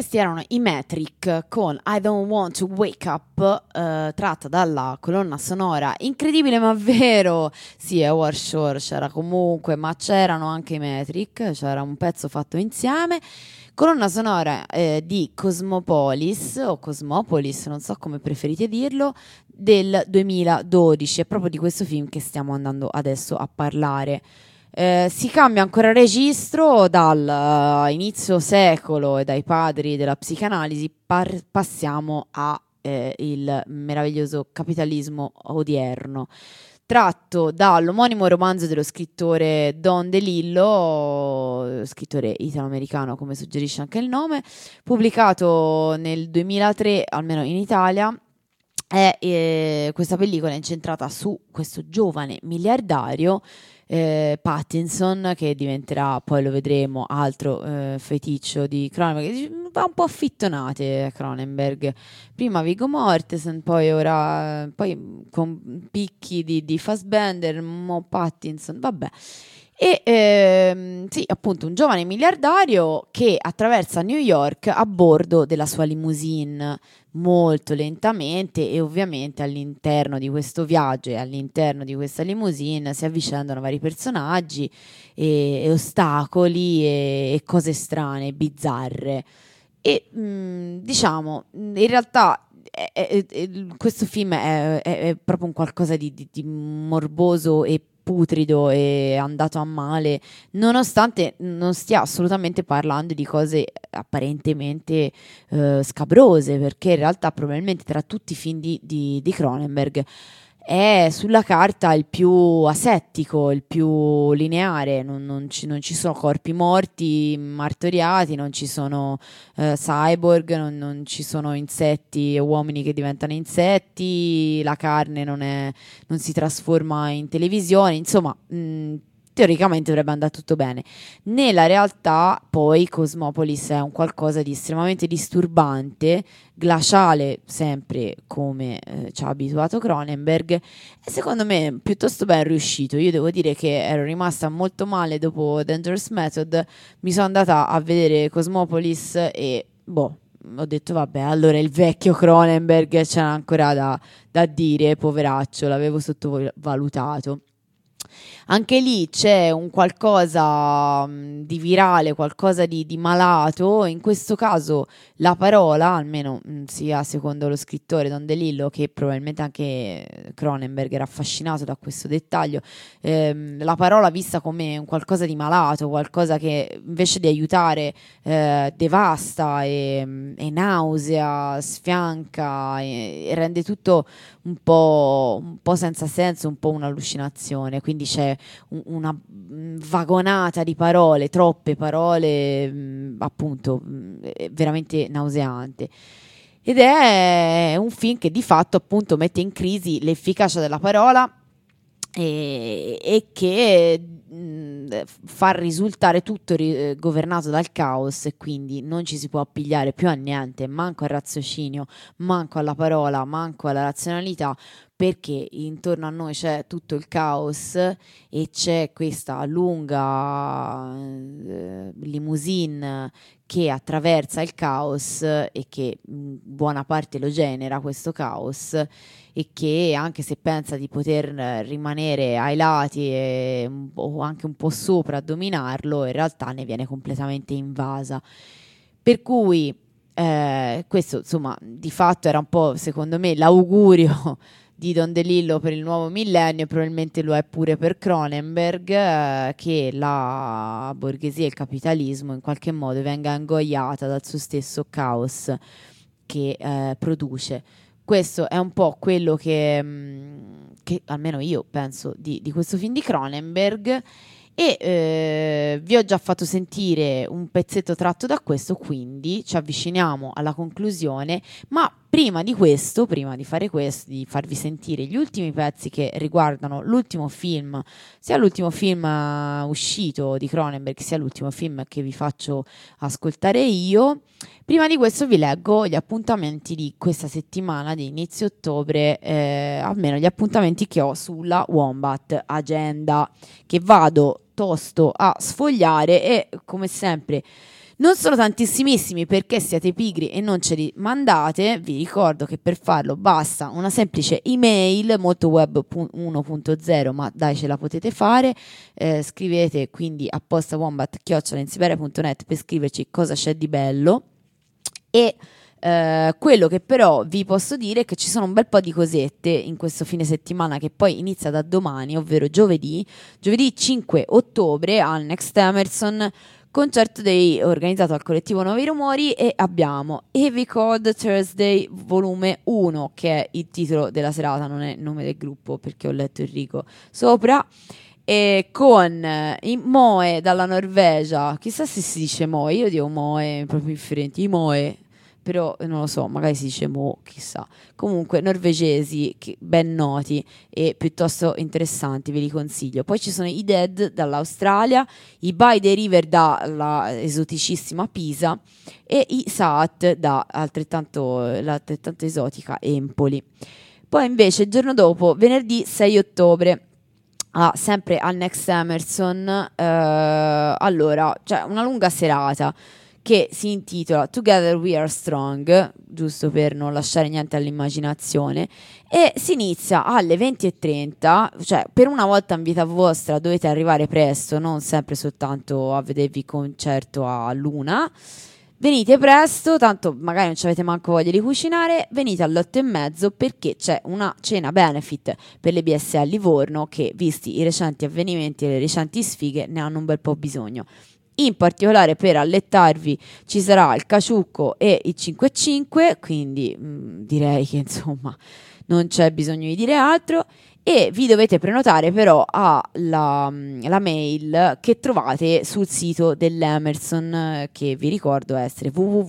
Questi erano i Metric con I Don't Want to Wake Up, tratta dalla colonna sonora incredibile ma vero, sì, Howard Shore c'era comunque, ma c'erano anche i Metric, c'era un pezzo fatto insieme. Colonna sonora di Cosmopolis o Cosmopolis, non so come preferite dirlo, del 2012, è proprio di questo film che stiamo andando adesso a parlare. Si cambia ancora registro dal inizio secolo e dai padri della psicanalisi, passiamo a il meraviglioso capitalismo odierno, tratto dall'omonimo romanzo dello scrittore Don DeLillo, scrittore italo-americano come suggerisce anche il nome, pubblicato nel 2003, almeno in Italia. Questa pellicola è incentrata su questo giovane miliardario, Pattinson, che diventerà, poi lo vedremo, altro feticcio di Cronenberg. Va un po' affittonate Cronenberg, prima Viggo Mortensen, poi con picchi di Fassbender, mo Pattinson, vabbè. E sì, appunto un giovane miliardario che attraversa New York a bordo della sua limousine molto lentamente, e ovviamente all'interno di questo viaggio e all'interno di questa limousine si avvicendano vari personaggi e ostacoli e cose strane, bizzarre. E diciamo, in realtà questo film è proprio un qualcosa di morboso e putrido e andato a male, nonostante non stia assolutamente parlando di cose apparentemente scabrose, perché in realtà probabilmente tra tutti i film di Cronenberg è sulla carta il più asettico, il più lineare, non ci sono corpi morti, martoriati, non ci sono cyborg, non ci sono insetti e uomini che diventano insetti, la carne non si trasforma in televisione, insomma, teoricamente dovrebbe andare tutto bene. Nella realtà poi Cosmopolis è un qualcosa di estremamente disturbante, glaciale, sempre come ci ha abituato Cronenberg, e secondo me piuttosto ben riuscito. Io devo dire che ero rimasta molto male dopo Dangerous Method, mi sono andata a vedere Cosmopolis e ho detto vabbè, allora il vecchio Cronenberg c'era ancora da dire, poveraccio, l'avevo sottovalutato. Anche lì c'è un qualcosa di virale, qualcosa di malato. In questo caso la parola, almeno sia secondo lo scrittore Don DeLillo, che probabilmente anche Cronenberg era affascinato da questo dettaglio, la parola vista come un qualcosa di malato, qualcosa che invece di aiutare devasta e nausea, sfianca e rende tutto un po' senza senso, un po' un'allucinazione. Quindi c'è una vagonata di parole, troppe parole, appunto, veramente nauseante. Ed è un film che di fatto appunto mette in crisi l'efficacia della parola e che fa risultare tutto governato dal caos, e quindi non ci si può appigliare più a niente, manco al raziocinio, manco alla parola, manco alla razionalità, perché intorno a noi c'è tutto il caos e c'è questa lunga limousine che attraversa il caos e che buona parte lo genera, questo caos, e che anche se pensa di poter rimanere ai lati o anche un po' sopra a dominarlo, in realtà ne viene completamente invasa. Per cui questo insomma di fatto era un po', secondo me, l'augurio di Don DeLillo per il nuovo millennio, probabilmente lo è pure per Cronenberg, che la borghesia e il capitalismo in qualche modo venga ingoiata dal suo stesso caos che produce. Questo è un po' quello che almeno io penso di questo film di Cronenberg, e vi ho già fatto sentire un pezzetto tratto da questo, quindi ci avviciniamo alla conclusione, ma prima di questo, prima di fare questo, di farvi sentire gli ultimi pezzi che riguardano l'ultimo film, sia l'ultimo film uscito di Cronenberg, sia l'ultimo film che vi faccio ascoltare io, prima di questo vi leggo gli appuntamenti di questa settimana di inizio ottobre, almeno gli appuntamenti che ho sulla Wombat Agenda, che vado tosto a sfogliare, e come sempre Non sono tantissimissimi perché siete pigri e non ce li mandate. Vi ricordo che per farlo basta una semplice email, molto web 1.0, ma dai, ce la potete fare. Scrivete quindi appostawombat@insiberia.net per scriverci cosa c'è di bello. E quello che però vi posso dire è che ci sono un bel po' di cosette in questo fine settimana che poi inizia da domani, ovvero giovedì 5 ottobre al Next Emerson, concerto organizzato dal collettivo Nuovi Rumori, e abbiamo Heavy Code Thursday volume 1, che è il titolo della serata, non è il nome del gruppo perché ho letto Enrico sopra, e con i Moe dalla Norvegia. Chissà se si dice Moe, io dico Moe proprio differenti, i Moe, però non lo so, magari si dice Mo, chissà. Comunque norvegesi, ben noti e piuttosto interessanti, ve li consiglio. Poi ci sono i Dead dall'Australia, i By the River dalla esoticissima Pisa e i Saat da l'altrettanto esotica Empoli. Poi invece il giorno dopo, venerdì 6 ottobre, sempre al Next Emerson, allora c'è una lunga serata che si intitola Together We Are Strong, giusto per non lasciare niente all'immaginazione, e si inizia alle 20:30, cioè per una volta in vita vostra dovete arrivare presto, non sempre soltanto a vedervi concerto a luna. Venite presto, tanto magari non ci avete manco voglia di cucinare, venite all'8:30 perché c'è una cena benefit per le BSE a Livorno che, visti i recenti avvenimenti e le recenti sfighe, ne hanno un bel po' bisogno. In particolare per allettarvi ci sarà il caciucco e il 5-5, quindi direi che insomma non c'è bisogno di dire altro, e vi dovete prenotare però la mail che trovate sul sito dell'Emerson, che vi ricordo essere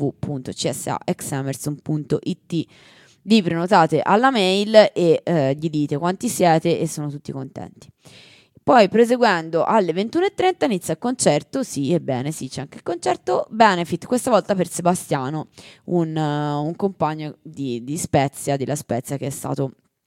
www.csaxemerson.it. Vi prenotate alla mail e gli dite quanti siete e sono tutti contenti. Poi proseguendo alle 21:30 inizia il concerto, sì, ebbene sì, c'è anche il concerto benefit, questa volta per Sebastiano, un compagno di Spezia, della Spezia, che è stato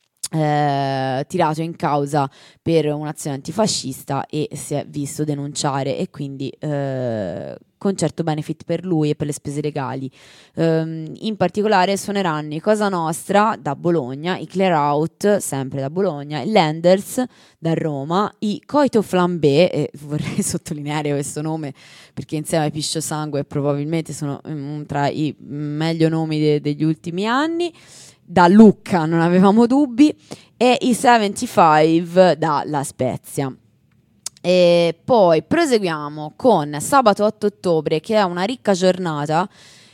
tirato in causa per un'azione antifascista e si è visto denunciare, e quindi concerto benefit per lui e per le spese legali. In particolare suoneranno i Cosa Nostra da Bologna, i Clear Out sempre da Bologna, i Lenders da Roma, i Coito Flambé, e vorrei sottolineare questo nome perché insieme ai Piscio Sangue probabilmente sono tra i meglio nomi degli ultimi anni, da Lucca non avevamo dubbi, e i 75 da La Spezia. E poi proseguiamo con sabato 8 ottobre, che è una ricca giornata,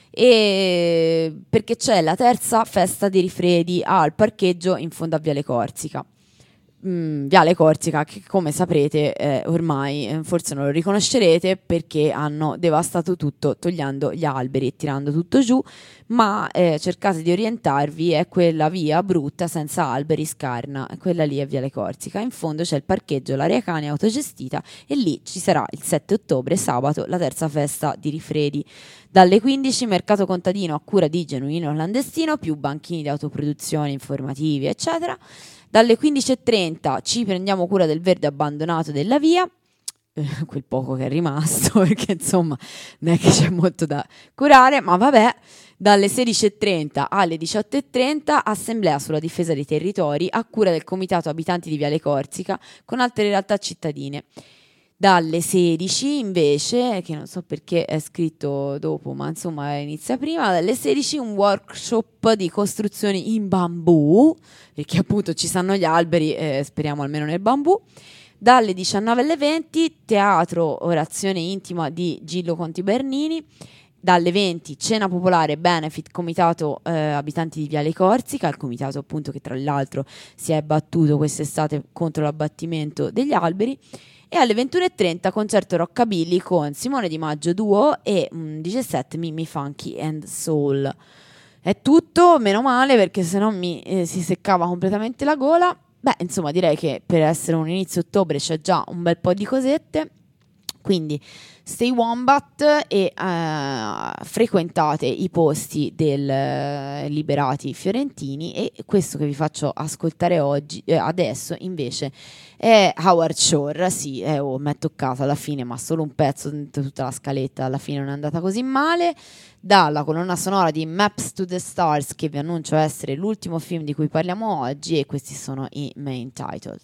perché c'è la terza festa di Rifredi al parcheggio in fondo a Viale Corsica. Viale Corsica che, come saprete, ormai forse non lo riconoscerete perché hanno devastato tutto togliendo gli alberi e tirando tutto giù, ma cercate di orientarvi, è quella via brutta senza alberi, scarna, quella lì è Viale Corsica. In fondo c'è il parcheggio l'Area Cani autogestita e lì ci sarà il 7 ottobre, sabato, la terza festa di Rifredi. Dalle 15 mercato contadino a cura di Genuino Clandestino, più banchini di autoproduzione, informativi eccetera. Dalle 15:30 ci prendiamo cura del verde abbandonato della via, quel poco che è rimasto, perché insomma non è che c'è molto da curare, ma vabbè. Dalle 16:30 alle 18:30 assemblea sulla difesa dei territori a cura del Comitato Abitanti di Viale Corsica con altre realtà cittadine. Dalle 16 invece, che non so perché è scritto dopo, ma insomma inizia prima, dalle 16 un workshop di costruzioni in bambù, perché appunto ci stanno gli alberi, speriamo almeno nel bambù. Dalle 19 alle 20 teatro orazione intima di Gillo Conti Bernini. Dalle 20 cena popolare benefit Comitato Abitanti di Viale Corsica, il comitato appunto che tra l'altro si è battuto quest'estate contro l'abbattimento degli alberi. E alle 21:30 concerto rockabilly con Simone Di Maggio Duo e 17 Mimmi Funky and Soul. È tutto, meno male, perché sennò mi si seccava completamente la gola. Beh, insomma, direi che per essere un inizio ottobre c'è già un bel po' di cosette. Quindi stay wombat e frequentate i posti del Liberati fiorentini, e questo che vi faccio ascoltare oggi, adesso invece è Howard Shore. Sì, mi è toccato alla fine, ma solo un pezzo, tutta la scaletta alla fine non è andata così male, dalla colonna sonora di Maps to the Stars, che vi annuncio essere l'ultimo film di cui parliamo oggi, e questi sono i main title.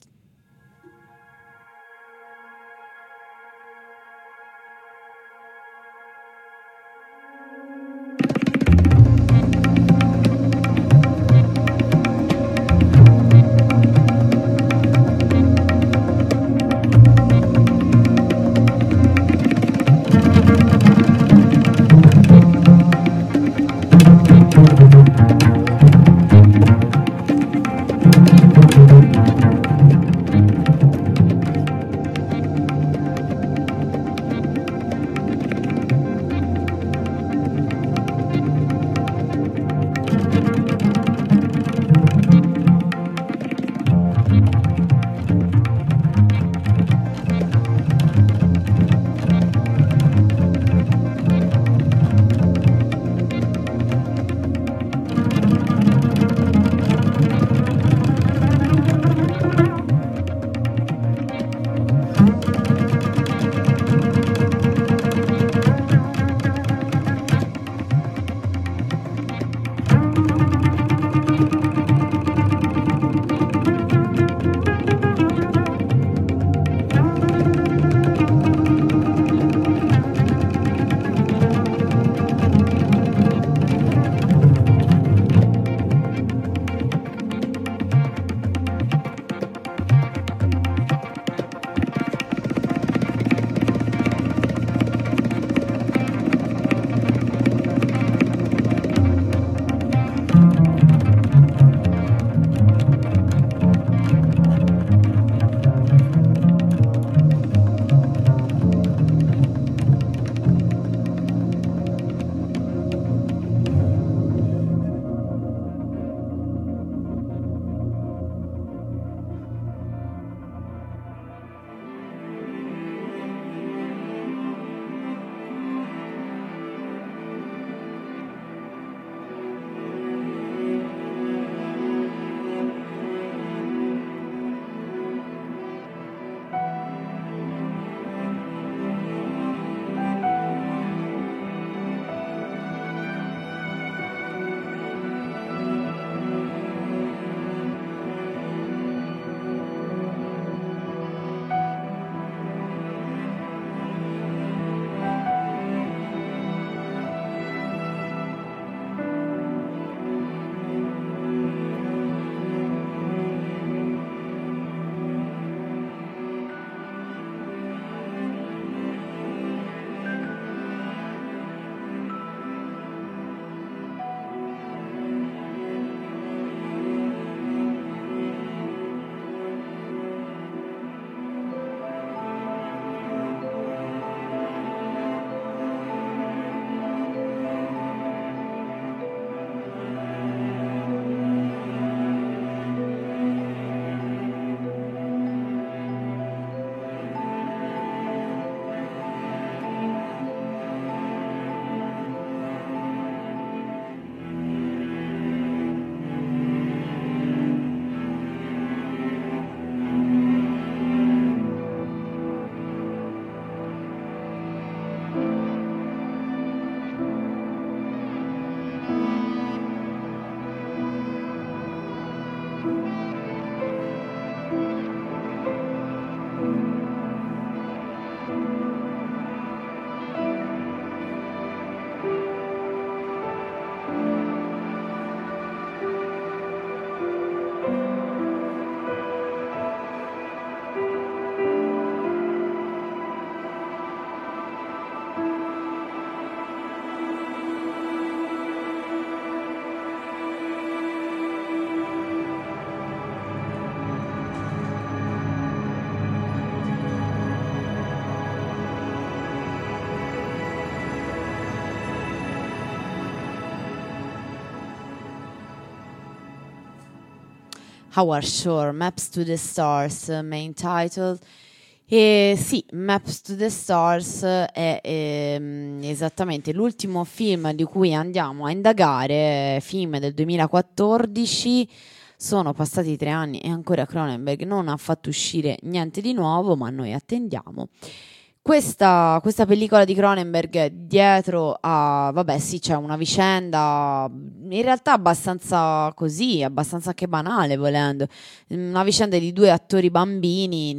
Howard Shore, Maps to the Stars, main title. Sì, Maps to the Stars è esattamente l'ultimo film di cui andiamo a indagare, film del 2014. Sono passati 3 anni e ancora Cronenberg non ha fatto uscire niente di nuovo, ma noi attendiamo. Questa pellicola di Cronenberg, dietro a, vabbè sì, c'è una vicenda in realtà abbastanza così, abbastanza anche banale volendo, una vicenda di 2 attori bambini,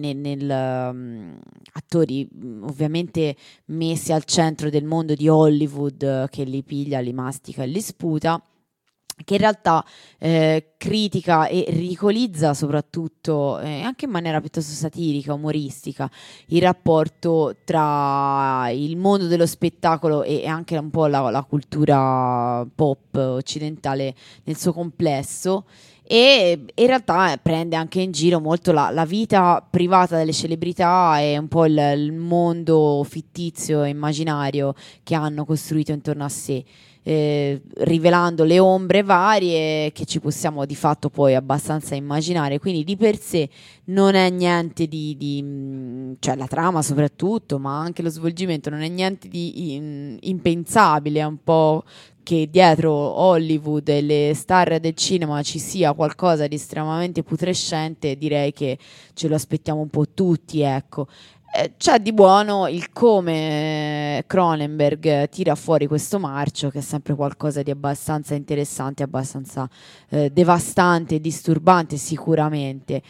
attori ovviamente messi al centro del mondo di Hollywood, che li piglia, li mastica e li sputa, che in realtà critica e ridicolizza soprattutto, anche in maniera piuttosto satirica, umoristica, il rapporto tra il mondo dello spettacolo e anche un po' la cultura pop occidentale nel suo complesso. E in realtà prende anche in giro molto la vita privata delle celebrità e un po' il mondo fittizio e immaginario che hanno costruito intorno a sé, rivelando le ombre varie che ci possiamo di fatto poi abbastanza immaginare. Quindi di per sé non è niente cioè la trama soprattutto, ma anche lo svolgimento non è niente di impensabile. È un po' che dietro Hollywood e le star del cinema ci sia qualcosa di estremamente putrescente, direi che ce lo aspettiamo un po' tutti, ecco. C'è di buono il come Cronenberg tira fuori questo marcio, che è sempre qualcosa di abbastanza interessante, abbastanza devastante e disturbante sicuramente.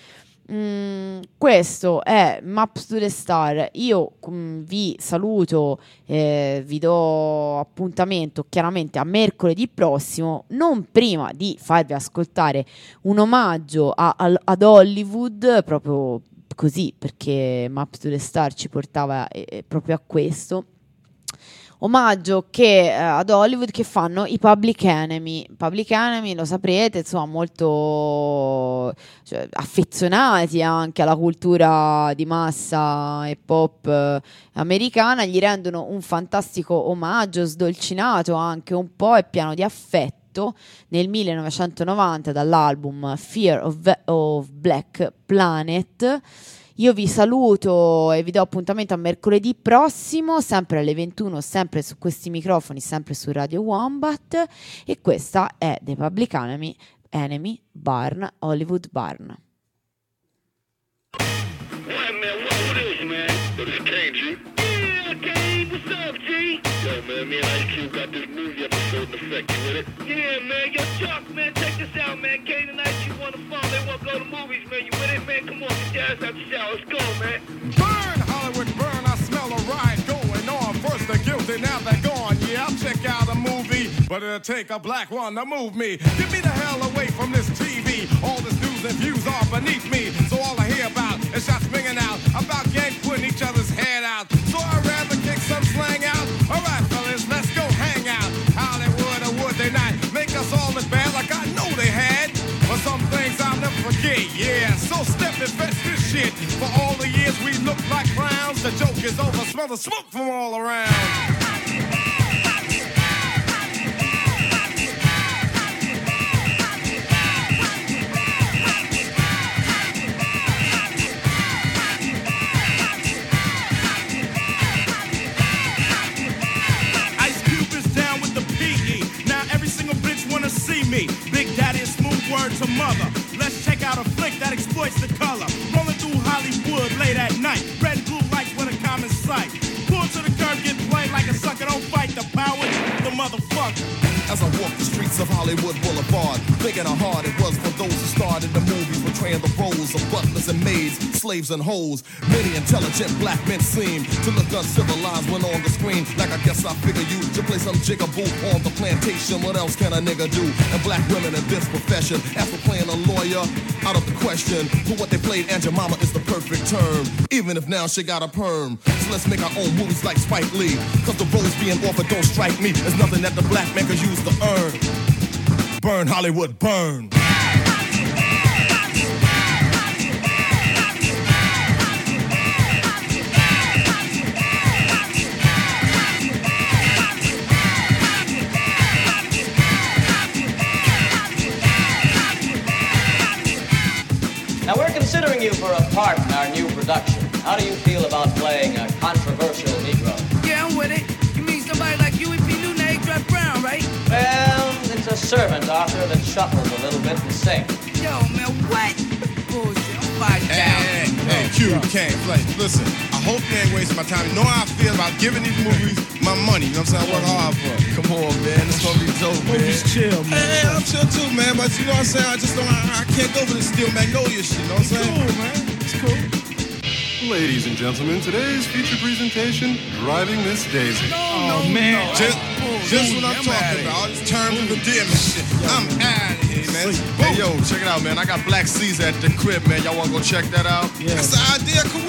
Questo è Maps to the Star. Io vi saluto, vi do appuntamento chiaramente a mercoledì prossimo, non prima di farvi ascoltare un omaggio ad Hollywood, proprio così, perché Maps to the Star ci portava proprio a questo omaggio che ad Hollywood, che fanno i Public Enemy. Public Enemy, lo saprete, insomma, molto affezionati anche alla cultura di massa e pop americana. Gli rendono un fantastico omaggio, sdolcinato anche un po' e pieno di affetto, nel 1990 dall'album Fear of Black Planet. Io vi saluto e vi do appuntamento a mercoledì prossimo, sempre alle 21, sempre su questi microfoni, sempre su Radio Wombat, e questa è The Public Enemy Barn, Hollywood Barn. Yo, man, me and Ice Cube got this movie episode in effect. You with it? Yeah, man. Yo, Chuck, man, check this out, man. Kane and Ice Cube on the phone. They want to go to movies, man. You with it, man? Come on, get your ass out the shower. Let's go, man. Burn, Hollywood, burn. I smell a riot going on. First they're guilty, now they're gone. Yeah, I'll check out a movie, but it'll take a black one to move me. Get me the hell away from this TV. All this news and views are beneath me. So all I hear about is shots ringing out about gangs putting each other's head out. So I'd rather kick some slang out. All right, fellas, let's go hang out. Hollywood, or would they not make us all look bad like I know they had? But some things I'll never forget, yeah. So step and fetch this shit. For all the years we looked like clowns, the joke is over. Smell the smoke from all around. See me, Big Daddy is smooth word to mother. Let's check out a flick that exploits the color. Rolling through Hollywood late at night. Red and blue lights with a common sight. Pull to the curb, get played like a sucker. Don't fight the power, the motherfucker. As I walk the streets of Hollywood Boulevard, thinking how hard it was for those who starred in the movies, portraying the roles of butlers and maids, slaves and hoes. Many intelligent black men seem to look uncivilized when on the screen. Like I guess I figure you to play some jigaboo on the plantation. What else can a nigga do? And black women in this profession, after playing a lawyer, out of the question. For what they played, Aunt Your Mama is the perfect term. Even if now she got a perm. So let's make our own movies like Spike Lee. Cause the roles being offered don't strike me as nothing that the black man could use to earn. Burn, Hollywood, burn. Now, we're considering you for a part in our new production. how do you feel about playing a controversial Negro? Yeah, I'm with it. You mean somebody like you if you knew Nate Dress Brown, right? Well, it's a servant, Arthur, that shuffles a little bit and sings. Yo, man, what? Bullshit. I'm fired down. Hey, Q, Kane, Flake, listen, I hope you ain't wasting my time. You know how I feel about giving these movies my money. You know what I'm saying? I work hard for it. Come on, man. It's gonna be dope, man. Just chill, man. Hey, I'm chill too, man. But you know what I'm saying? I just don't. I can't go for the Steel Magnolia shit. You know what I'm saying? Cool, man. It's cool. Ladies and gentlemen, today's feature presentation, Driving Miss Daisy. Oh, man. Just what I'm talking about. All these terms of endearment shit. I'm out of here, man. Hey, yo, check it out, man. I got Black Caesar at the crib, man. Y'all wanna go check that out? Yeah. That's the idea.